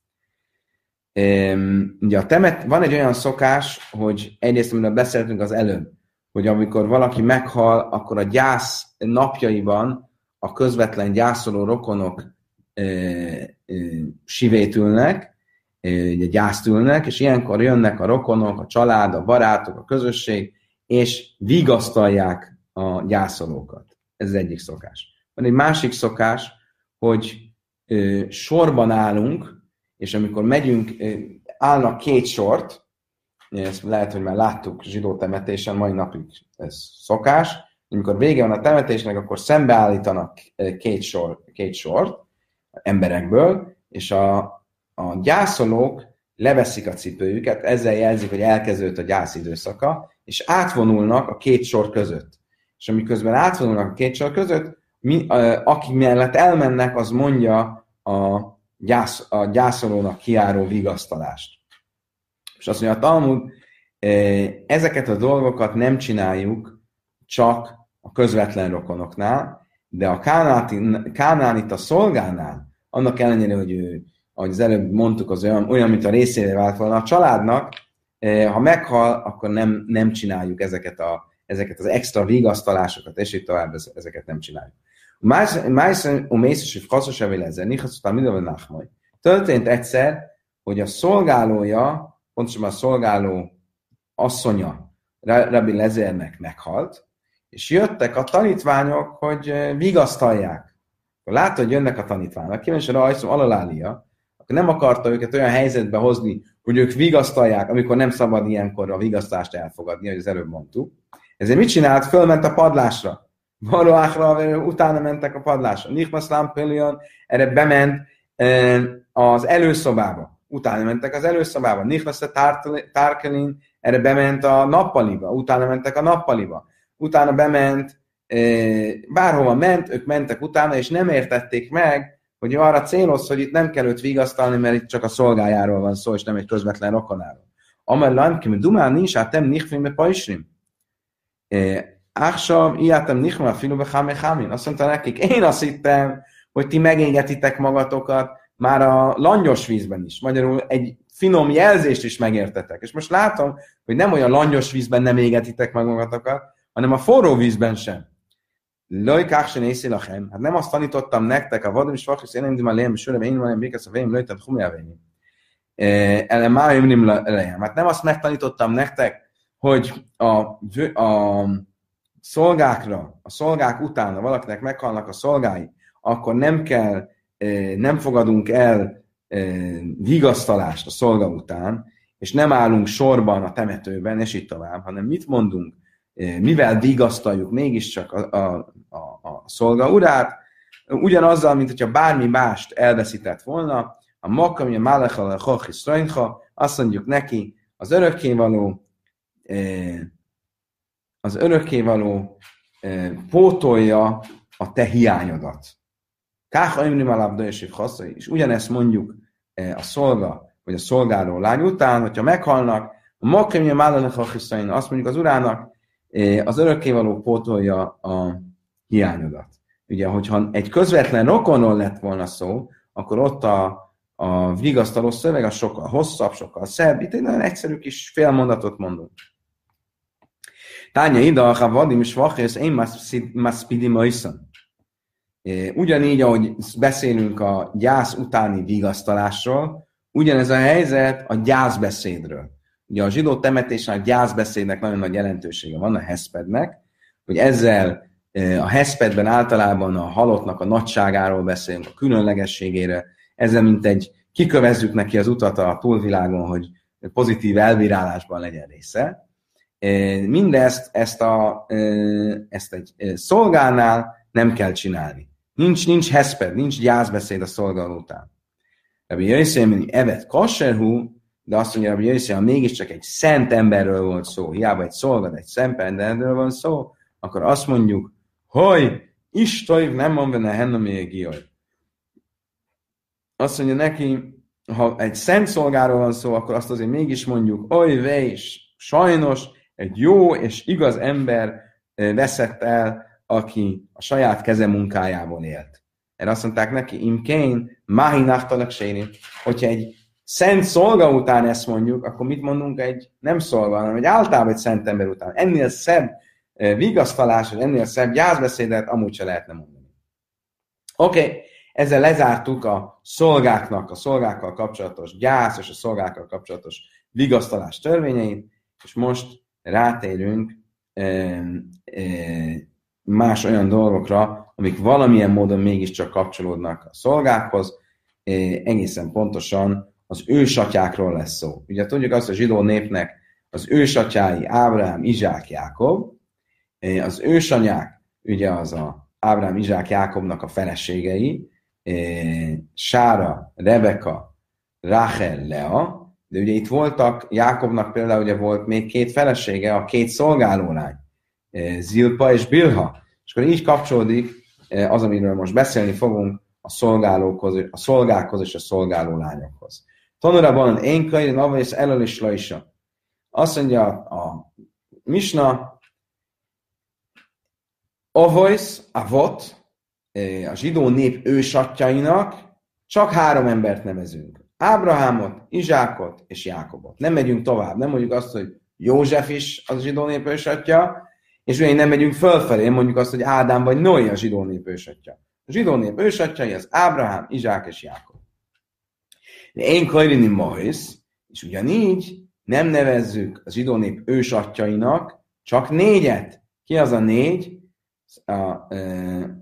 A: Ugye a temet, van egy olyan szokás, hogy egyrészt, amiről beszéltünk az előbb, hogy amikor valaki meghal, akkor a gyász napjaiban a közvetlen gyászoló rokonok e, e, sivétülnek, e, gyásztülnek, és ilyenkor jönnek a rokonok, a család, a barátok, a közösség, és vigasztalják a gyászolókat. Ez az egyik szokás. Van egy másik szokás, hogy ö, sorban állunk, és amikor megyünk, ö, állnak két sort, ezt lehet, hogy már láttuk zsidó temetésen, mai napig ez szokás, amikor vége van a temetésnek, akkor szembeállítanak két, sor, két sort emberekből, és a, a gyászolók leveszik a cipőjüket, ezzel jelzik, hogy elkezdődött a gyász időszaka, és átvonulnak a két sor között. És amiközben átvonulnak a két sor között, mi, aki mellett elmennek, az mondja a, gyász, a gyászolónak kiáró vigasztalást. És azt mondja a Talmud, ezeket a dolgokat nem csináljuk csak a közvetlen rokonoknál, de a kánánita szolgánál, annak ellenére, hogy ő, ahogy az előbb mondtuk, az olyan, olyan mint a részére vált volna a családnak, ha meghal, akkor nem, nem csináljuk ezeket, a, ezeket az extra vigasztalásokat, és így tovább ezeket nem csináljuk. Történt egyszer, hogy a szolgálója, pontosabban a szolgáló asszonya Rabbi Lezernek meghalt, és jöttek a tanítványok, hogy vigasztalják. Akkor látta, hogy jönnek a tanítványok, kíváncsi rajzom alalália, akkor nem akarta őket olyan helyzetbe hozni, hogy ők vigasztalják, amikor nem szabad ilyenkor a vigasztást elfogadni, ahogy az előbb mondtuk. Ezért mit csinált? Fölment a padlásra. Varoákra, utána mentek a padlásra. Nichmaszlám Pelion, erre bement e, az előszobába. Utána mentek az előszobába. Nichmaszlám Tárkelin, erre bement a nappaliba. Utána mentek a nappaliba. Utána bement, e, bárhova ment, ők mentek utána, és nem értették meg, hogy arra céloz, hogy itt nem kell őt vigasztalni, mert itt csak a szolgájáról van szó, és nem egy közvetlen rokonáról. Amellan, kimi dumál nincs, hát nem nichfénbe pajsrim. Áksav, ijátem nichma, filube hámi Azt mondta nekik, én azt hittem, hogy ti megégetitek magatokat már a langyos vízben is. Magyarul egy finom jelzést is megértetek. És most látom, hogy nem olyan langyos vízben nem égetitek meg magatokat, hanem a forró vízben sem. Lojkák se nészi lachem. Hát nem azt tanítottam nektek, a vadom is vakis, én nem tudom, hogy sőre, én van, én békesz a vém, lőttem, humja vém. Ele már jövném lejem. Hát nem azt megtanítottam nektek, hogy a, a szolgákra, a szolgák után, ha valakinek meghalnak a szolgái, akkor nem kell, nem fogadunk el vigasztalást a szolga után, és nem állunk sorban a temetőben, és így tovább, hanem mit mondunk, mivel vigasztaljuk mégiscsak a, a, a, a szolga urát, ugyanazzal, mint hogyha bármi mást elveszített volna, a makam, a málechal, a hochiszrainha, azt mondjuk neki, az örökkévaló, az örökkévaló pótolja a te hiányodat. Káha imrim alapda és haszai, és ugyanezt mondjuk a szolga, vagy a szolgáló lány után, hogyha meghalnak, a makam, a málechal, a hochiszrainha, azt mondjuk az urának, az örökkévaló pótolja a hiányodat. Ugye, hogyha egy közvetlen rokonról lett volna szó, akkor ott a, a vigasztaló szöveg az sokkal hosszabb, sokkal szebb. Itt egy nagyon egyszerű kis félmondatot mondunk. Tánya ida, ha vadim is vachész, én maszpidi majszan. Ugyanígy, ahogy beszélünk a gyász utáni vigasztalásról, ugyanez a helyzet a gyászbeszédről. Ugye a zsidó temetésen a gyászbeszédnek nagyon nagy jelentősége van, a heszpednek, hogy ezzel A heszpedben általában a halottnak a nagyságáról beszélünk, a különlegességére, ezzel mint egy kikövezzük neki az utat a túlvilágon, hogy pozitív elbírálásban legyen része. Mindezt ezt, a, ezt egy szolgánál nem kell csinálni. Nincs, nincs heszped, nincs gyászbeszéd a szolgáló után. Rabbi Jöjszé, mint evet kasserhú, de azt mondja, Rabbi Jöjszé, ha mégiscsak egy szent emberről volt szó, hiába egy szolgad, egy szent emberről van szó, akkor azt mondjuk, hogy Istajv nem van benne henna még jaj. Azt mondja neki, ha egy szent szolgáról van szó, akkor azt azért mégis mondjuk, oly vés, sajnos egy jó és igaz ember veszett el, aki a saját keze munkájából élt. Erre azt mondták neki, imkén, máhi nachtalak sérin, hogyha egy szent szolga után ezt mondjuk, akkor mit mondunk egy nem szolga, hanem egy általában egy szent ember után. Ennél szebb vigasztalás, vagy ennél szebb gyászbeszédet amúgy se lehetne mondani. Oké, okay. Ezzel lezártuk a szolgáknak, a szolgákkal kapcsolatos gyász és a szolgákkal kapcsolatos vigasztalás törvényeit, és most rátérünk e, e, más olyan dolgokra, amik valamilyen módon mégiscsak kapcsolódnak a szolgákhoz, e, egészen pontosan az ősatyákról lesz szó. Ugye tudjuk azt, hogy a zsidó népnek az ősatyái Ábrahám, Izsák, Jákob, e, az ősanyák ugye az a Ábrahám, Izsák, Jákobnak a feleségei, Sára, Rebeka, Ráchel, Lea, de ugye itt voltak, Jákobnak például ugye volt még két felesége, a két szolgálólány, Zilpa és Bilha, és akkor így kapcsolódik az, amiről most beszélni fogunk, a szolgálókhoz, a szolgákhoz és a szolgálólányokhoz. Tanulában én kajrin avasz elől is laisa. Azt mondja a Misna, avasz, avot, a zsidó nép ősatjainak csak három embert nevezünk. Ábrahámot, Izsákot és Jákobot. Nem megyünk tovább. Nem mondjuk azt, hogy József is a zsidó nép ősatja, és ugye nem megyünk fölfelé, mondjuk azt, hogy Ádám vagy Noé a zsidó nép ősatja. A zsidó nép ősatjai az Ábrahám, Izsák és Jákob. De én kajrini Mohisz, és ugyanígy nem nevezzük a zsidó nép ősatjainak csak négyet. Ki az a négy? A, e,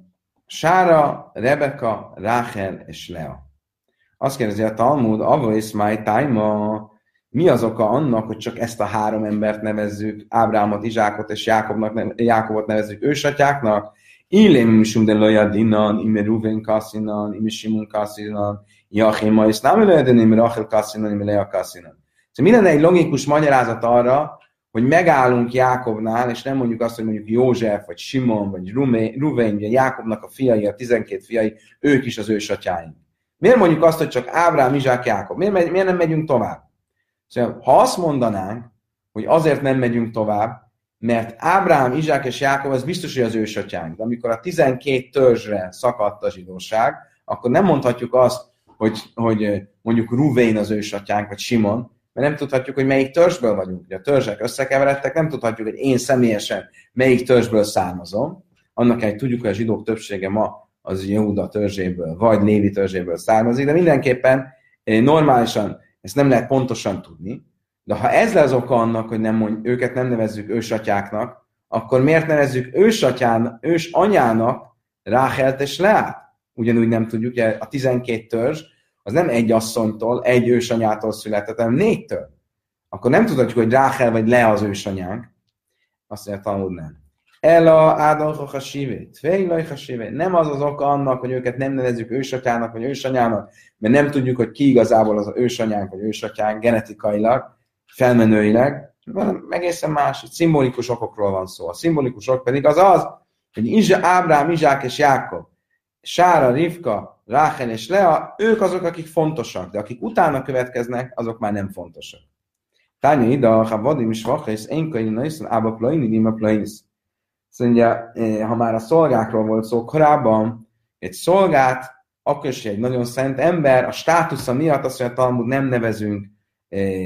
A: Sára, Rebeka, Ráchel és Lea. Azt kérdezi a Talmud, Avois my time, mi az oka annak, hogy csak ezt a három embert nevezzük, Ábrámot, Izsákot és Jákobnak, Jákobot nevezzük ősatyáknak, Illém misum de lojadinan, ime Ruven kassinan, ime Simon kassinan, Jachim ma is nem lejadin, ime Rachel kassinan, ime Lea kassinan. Szóval mi lenne egy logikus magyarázat arra, hogy megállunk Jákobnál, és nem mondjuk azt, hogy mondjuk József, vagy Simon, vagy Ruven, ugye Jákobnak a fiai, a tizenkét fiai, ők is az ősatyáink. Miért mondjuk azt, hogy csak Ábrám, Izsák, Jákob? Miért, miért nem megyünk tovább? Szóval, ha azt mondanánk, hogy azért nem megyünk tovább, mert Ábrám, Izsák és Jákob, az biztos, hogy az ősatyánk. De amikor a tizenkét törzsre szakadt a zsidóság, akkor nem mondhatjuk azt, hogy, hogy mondjuk Ruvén az ősatyánk, vagy Simon, mert nem tudhatjuk, hogy melyik törzsből vagyunk. Ugye a törzsek összekeveredtek, nem tudhatjuk, hogy én személyesen melyik törzsből származom. Annak hogy tudjuk, hogy a zsidók többsége ma az Jehúda törzséből, vagy Lévi törzséből származik, de mindenképpen normálisan ezt nem lehet pontosan tudni. De ha ez lesz oka annak, hogy nem mond, őket nem nevezzük ősatyáknak, akkor miért nevezzük ősatyán, ősanyának Ráchelt és Leát? Ugyanúgy nem tudjuk, hogy a tizenkét törzs az nem egy asszonytól, egy ősanyától született, hanem négytől. Akkor nem tudhatjuk, hogy Ráchel vagy Lea az ősanyánk. Azt mondja, Talmud nem. Ela Ádon Hasivé, Tvejlaj Hasivé. Nem az az oka annak, hogy őket nem nevezzük ősatyának vagy ősanyának, mert nem tudjuk, hogy ki igazából az ősanyánk vagy ősatyánk genetikailag, felmenőileg, hanem egészen más, szimbolikus okokról van szó. A szimbolikus ok pedig az az, hogy Izsa, Ábrám, Izsák és Jákob, Sára, Rivka, Ráchel és Lea, ők azok, akik fontosak, de akik utána következnek, azok már nem fontosak. Tánya ida, ha vadim is vakész, én könyv, na hiszen ába plaini, dima plainis. Szóval, ha már a szolgákról volt szó korábban, egy szolgát, akkor is egy nagyon szent ember, a státusza miatt azt mondja, Talmud nem nevezünk eh,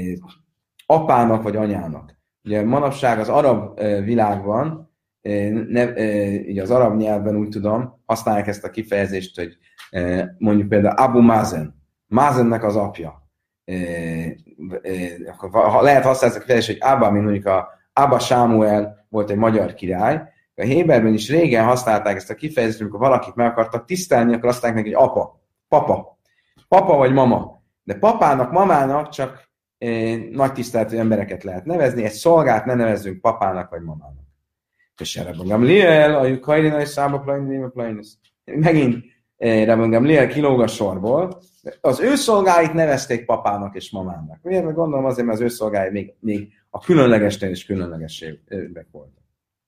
A: apának vagy anyának. Ugye manapság az arab eh, világban, eh, ne, eh, ugye az arab nyelvben úgy tudom, használják ezt a kifejezést, hogy eh, mondjuk például Abu Mazen, Mazennek az apja. Eh, eh, akkor, ha lehet használni ezt a kifejezést, hogy Abba, mint mondjuk a Abba Sámuel volt egy magyar király, A Héberben is régen használták ezt a kifejezést, amikor valakit meg akartak tisztelni, akkor azt mondták neki, hogy apa, papa, papa vagy mama. De papának, mamának csak eh, nagy tiszteletű embereket lehet nevezni, egy szolgát ne nevezzünk papának vagy mamának. És Rabban Gamliel, a Jukaidina és Szába Plainus, Plainus. Megint eh, Rabban Gamliel kilóg a sorból, az ő szolgáit nevezték papának és mamának. Miért? Mert gondolom azért, mert az ő szolgái még, még a különlegesnél és különlegességek voltak.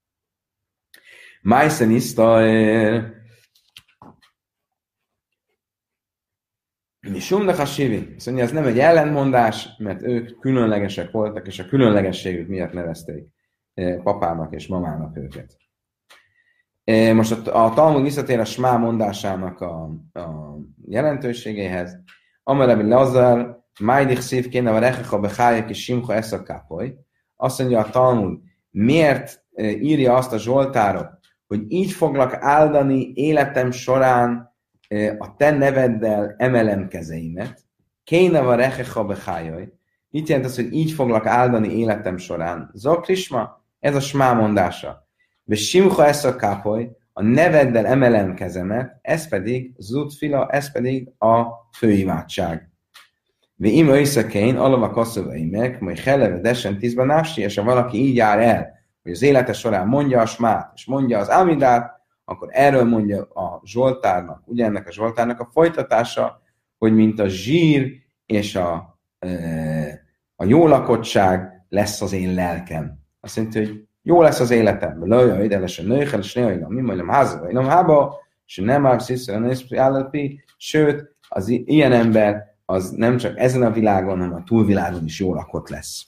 A: Májszen isztaér. Mi sumnak a sivi. Szóval ez nem egy ellentmondás, mert ők különlegesek voltak, és a különlegességük miatt nevezték papának és mamának őket. Most a, a Talmud visszatér a smá mondásának a, a jelentőségéhez. Amelemi Lazar, Májdich szív kéne a rechecha bechájek és simcha eszakápoly. Azt mondja a Talmud, miért írja azt a Zsoltárot, hogy így foglak áldani életem során a te neveddel emelem kezeimet. Kéne a rechecha bechájaj. Mit jelent az, hogy így foglak áldani életem során? Zakrisma, ez a smá mondása. De simcha eszakápoly, a neveddel emelem kezemet, ez pedig zutfila, ez pedig a főimádság. Ve ima összekén, alava kasszöveimek, majd heleve desen tízben návsi, és ha valaki így jár el, hogy az élete során mondja a smát, és mondja az amidát, akkor erről mondja a Zsoltárnak, ugye ennek a Zsoltárnak a folytatása, hogy mint a zsír és a, a jó lakottság lesz az én lelkem. Azt mondja, hogy jó lesz az életem. Lajja, ide lesz a nőjel, és néha, mi mondjam, házba, nem hába, és nem áll sziszre, sőt, az ilyen ember az nem csak ezen a világon, hanem a túlvilágon is jól lakott lesz.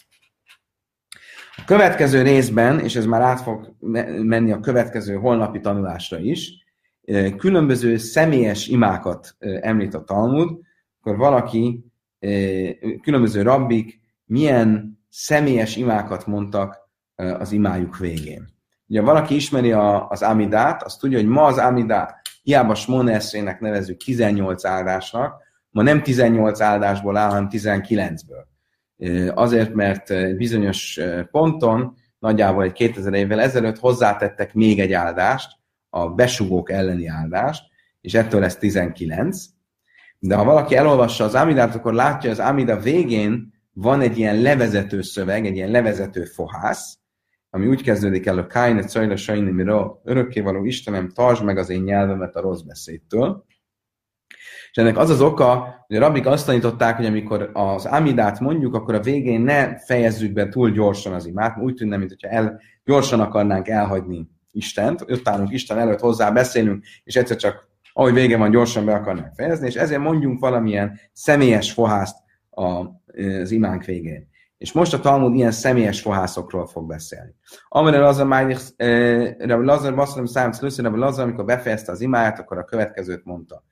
A: A következő részben, és ez már át fog menni a következő holnapi tanulásra is, különböző személyes imákat említ a Talmud, akkor valaki, különböző rabbik milyen személyes imákat mondtak az imájuk végén. Ugye valaki ismeri a, az Amidát, azt tudja, hogy ma az Amidá, hiába Smone Eszrének nevezzük tizennyolc áldásnak, ma nem tizennyolc áldásból áll, hanem tizenkilencből. Azért, mert bizonyos ponton, nagyjából egy kétezer évvel ezelőtt hozzátettek még egy áldást, a besugók elleni áldást, és ettől lesz tizenkilenc. De ha valaki elolvassa az Amidát, akkor látja, hogy az Amida végén van egy ilyen levezető szöveg, egy ilyen levezető fohász, ami úgy kezdődik el, hogy Kájne Czajla Sajni Mira, örökkévaló Istenem, tartsd meg az én nyelvemet a rossz beszédtől. És ennek az az oka, hogy a rabbik azt tanították, hogy amikor az Amidát mondjuk, akkor a végén ne fejezzük be túl gyorsan az imát, úgy tűnne, mintha el, gyorsan akarnánk elhagyni Istent, ott állunk Isten előtt, hozzá beszélünk, és egyszer csak, ahogy vége van, gyorsan be akarnánk fejezni, és ezért mondjunk valamilyen személyes fohászt az imánk végén. És most a Talmud ilyen személyes fohászokról fog beszélni. Amire Lazar Májdik, Rabbi Lazar, Basszalom Számc Lőször, Rabbi Lazar, amikor befejezte az imáját, akkor a következőt mondta.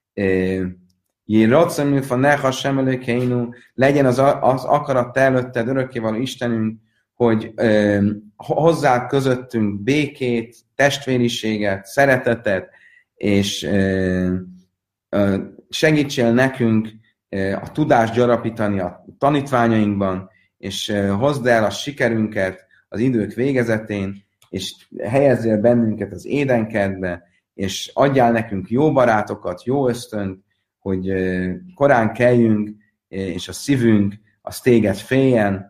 A: Jératszemű fa neha sem előkénu, legyen az, az akarat te előtted, örökkévaló Istenünk, hogy ö, hozzá közöttünk békét, testvériséget, szeretetet, és ö, ö, segítsél nekünk ö, a tudást gyarapítani a tanítványainkban, és ö, hozd el a sikerünket az idők végezetén, és helyezzél bennünket az édenkertbe, és adjál nekünk jó barátokat, jó ösztönt, hogy korán keljünk, és a szívünk az téged féljen,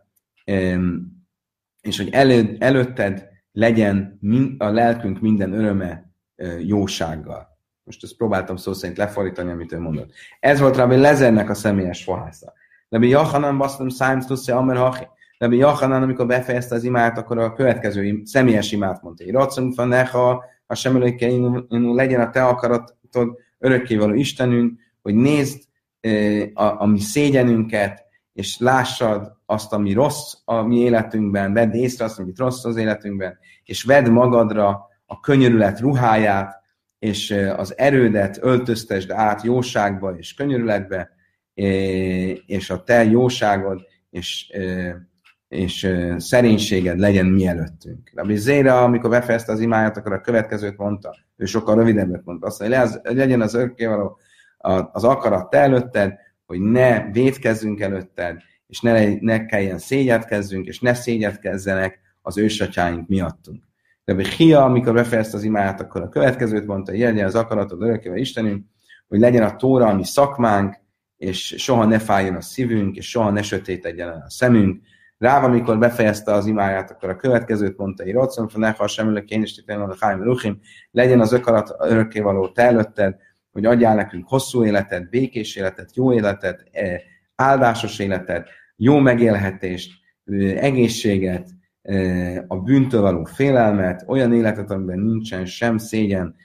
A: és hogy elő, előtted legyen a lelkünk minden öröme jósággal. Most ezt próbáltam szó szerint lefordítani, amit ő mondott. Ez volt Rabbi Lezernek a személyes fohásza. Rabbi Jachanan basztam szájmt tuszé amer hachi. Rabbi Jachanan, amikor befejezte az imát, akkor a következő személyes imát mondta. Racunk fa neha, ha sem előkénú, legyen a te akaratod, örökkévaló Istenünk, hogy nézd a, a mi szégyenünket, és lássad azt, ami rossz a mi életünkben, vedd észre azt, amit rossz az életünkben, és vedd magadra a könyörület ruháját, és az erődet öltöztesd át jóságba és könyörületbe, és a te jóságod és, és szerénységed legyen mi előttünk. Rabbi Zéra, amikor befejezte az imáját, akkor a következőt mondta, ő sokkal rövidebbet mondta, azt mondja, hogy legyen az örökkévaló az akarat te előtted, hogy ne vétkezzünk előtted, és ne, ne kelljen szégyedkezzünk, és ne szégyedkezzenek az ősatyáink miattunk. Rabbi Chia, amikor befejezte az imáját, akkor a következőt mondta, hogy legyen az akaratod örökkével Istenünk, hogy legyen a Tóra, ami szakmánk, és soha ne fájjon a szívünk, és soha ne sötétedjen el a szemünk. Ráv, amikor befejezte az imáját, akkor a következőt mondta, hogy Rocson, Neha, Semülök, én is a Chaim Ruchim, legyen az akarat örökkévaló te előtted, hogy adjál nekünk hosszú életet, békés életet, jó életet, áldásos életet, jó megélhetést, egészséget, a bűntől való félelmet, olyan életet, amiben nincsen sem szégyen,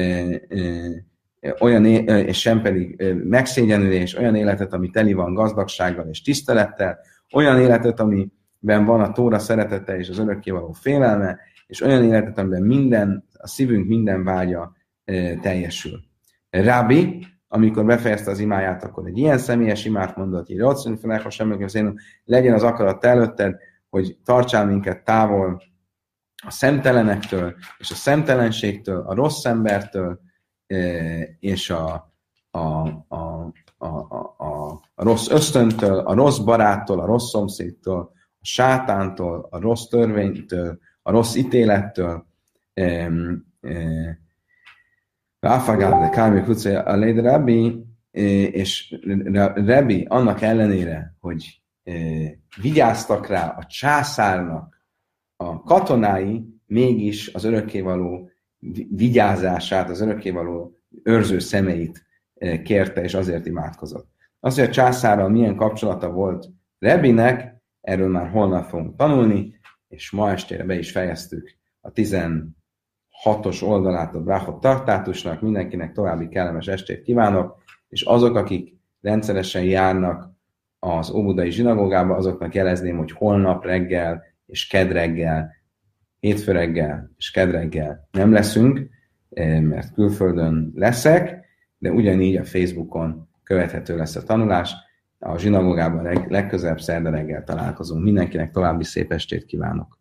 A: olyan é- és sem pedig megszégyenülés, olyan életet, ami teli van gazdagsággal és tisztelettel, olyan életet, amiben van a Tóra szeretete és az örökkévaló félelme, és olyan életet, amiben minden, a szívünk minden vágya teljesül. Rabbi, amikor befejezte az imáját, akkor egy ilyen személyes imát mondott, hogy Rocson, Neha, Semülök, legyen az akarat te előtted, hogy tartsál minket távol a szemtelenektől, és a szemtelenségtől, a rossz embertől, és a, a, a, a, a, a rossz ösztöntől, a rossz baráttól, a rossz szomszédtól, a sátántól, a rossz törvénytől, a rossz ítélettől. Ráfagád, Kármi Kucai, a Léd Rabbi, és Rabbi annak ellenére, hogy vigyáztak rá a császárnak a katonái, mégis az örökkévaló vigyázását, az örökkévaló őrző szemeit kérte, és azért imádkozott. Az, hogy a császárral milyen kapcsolata volt Rebinek, erről már holnap fogunk tanulni, és ma estére be is fejeztük a tizenhatos oldalát a Brachot Tartátusnak. Mindenkinek további kellemes estét kívánok, és azok, akik rendszeresen járnak az óbudai zsinagógába, azoknak jelezném, hogy holnap reggel és kedd reggel, hétfő reggel és kedd reggel nem leszünk, mert külföldön leszek, de ugyanígy a Facebookon követhető lesz a tanulás. A zsinagógában legközelebb szerda reggel találkozunk. Mindenkinek további szép estét kívánok!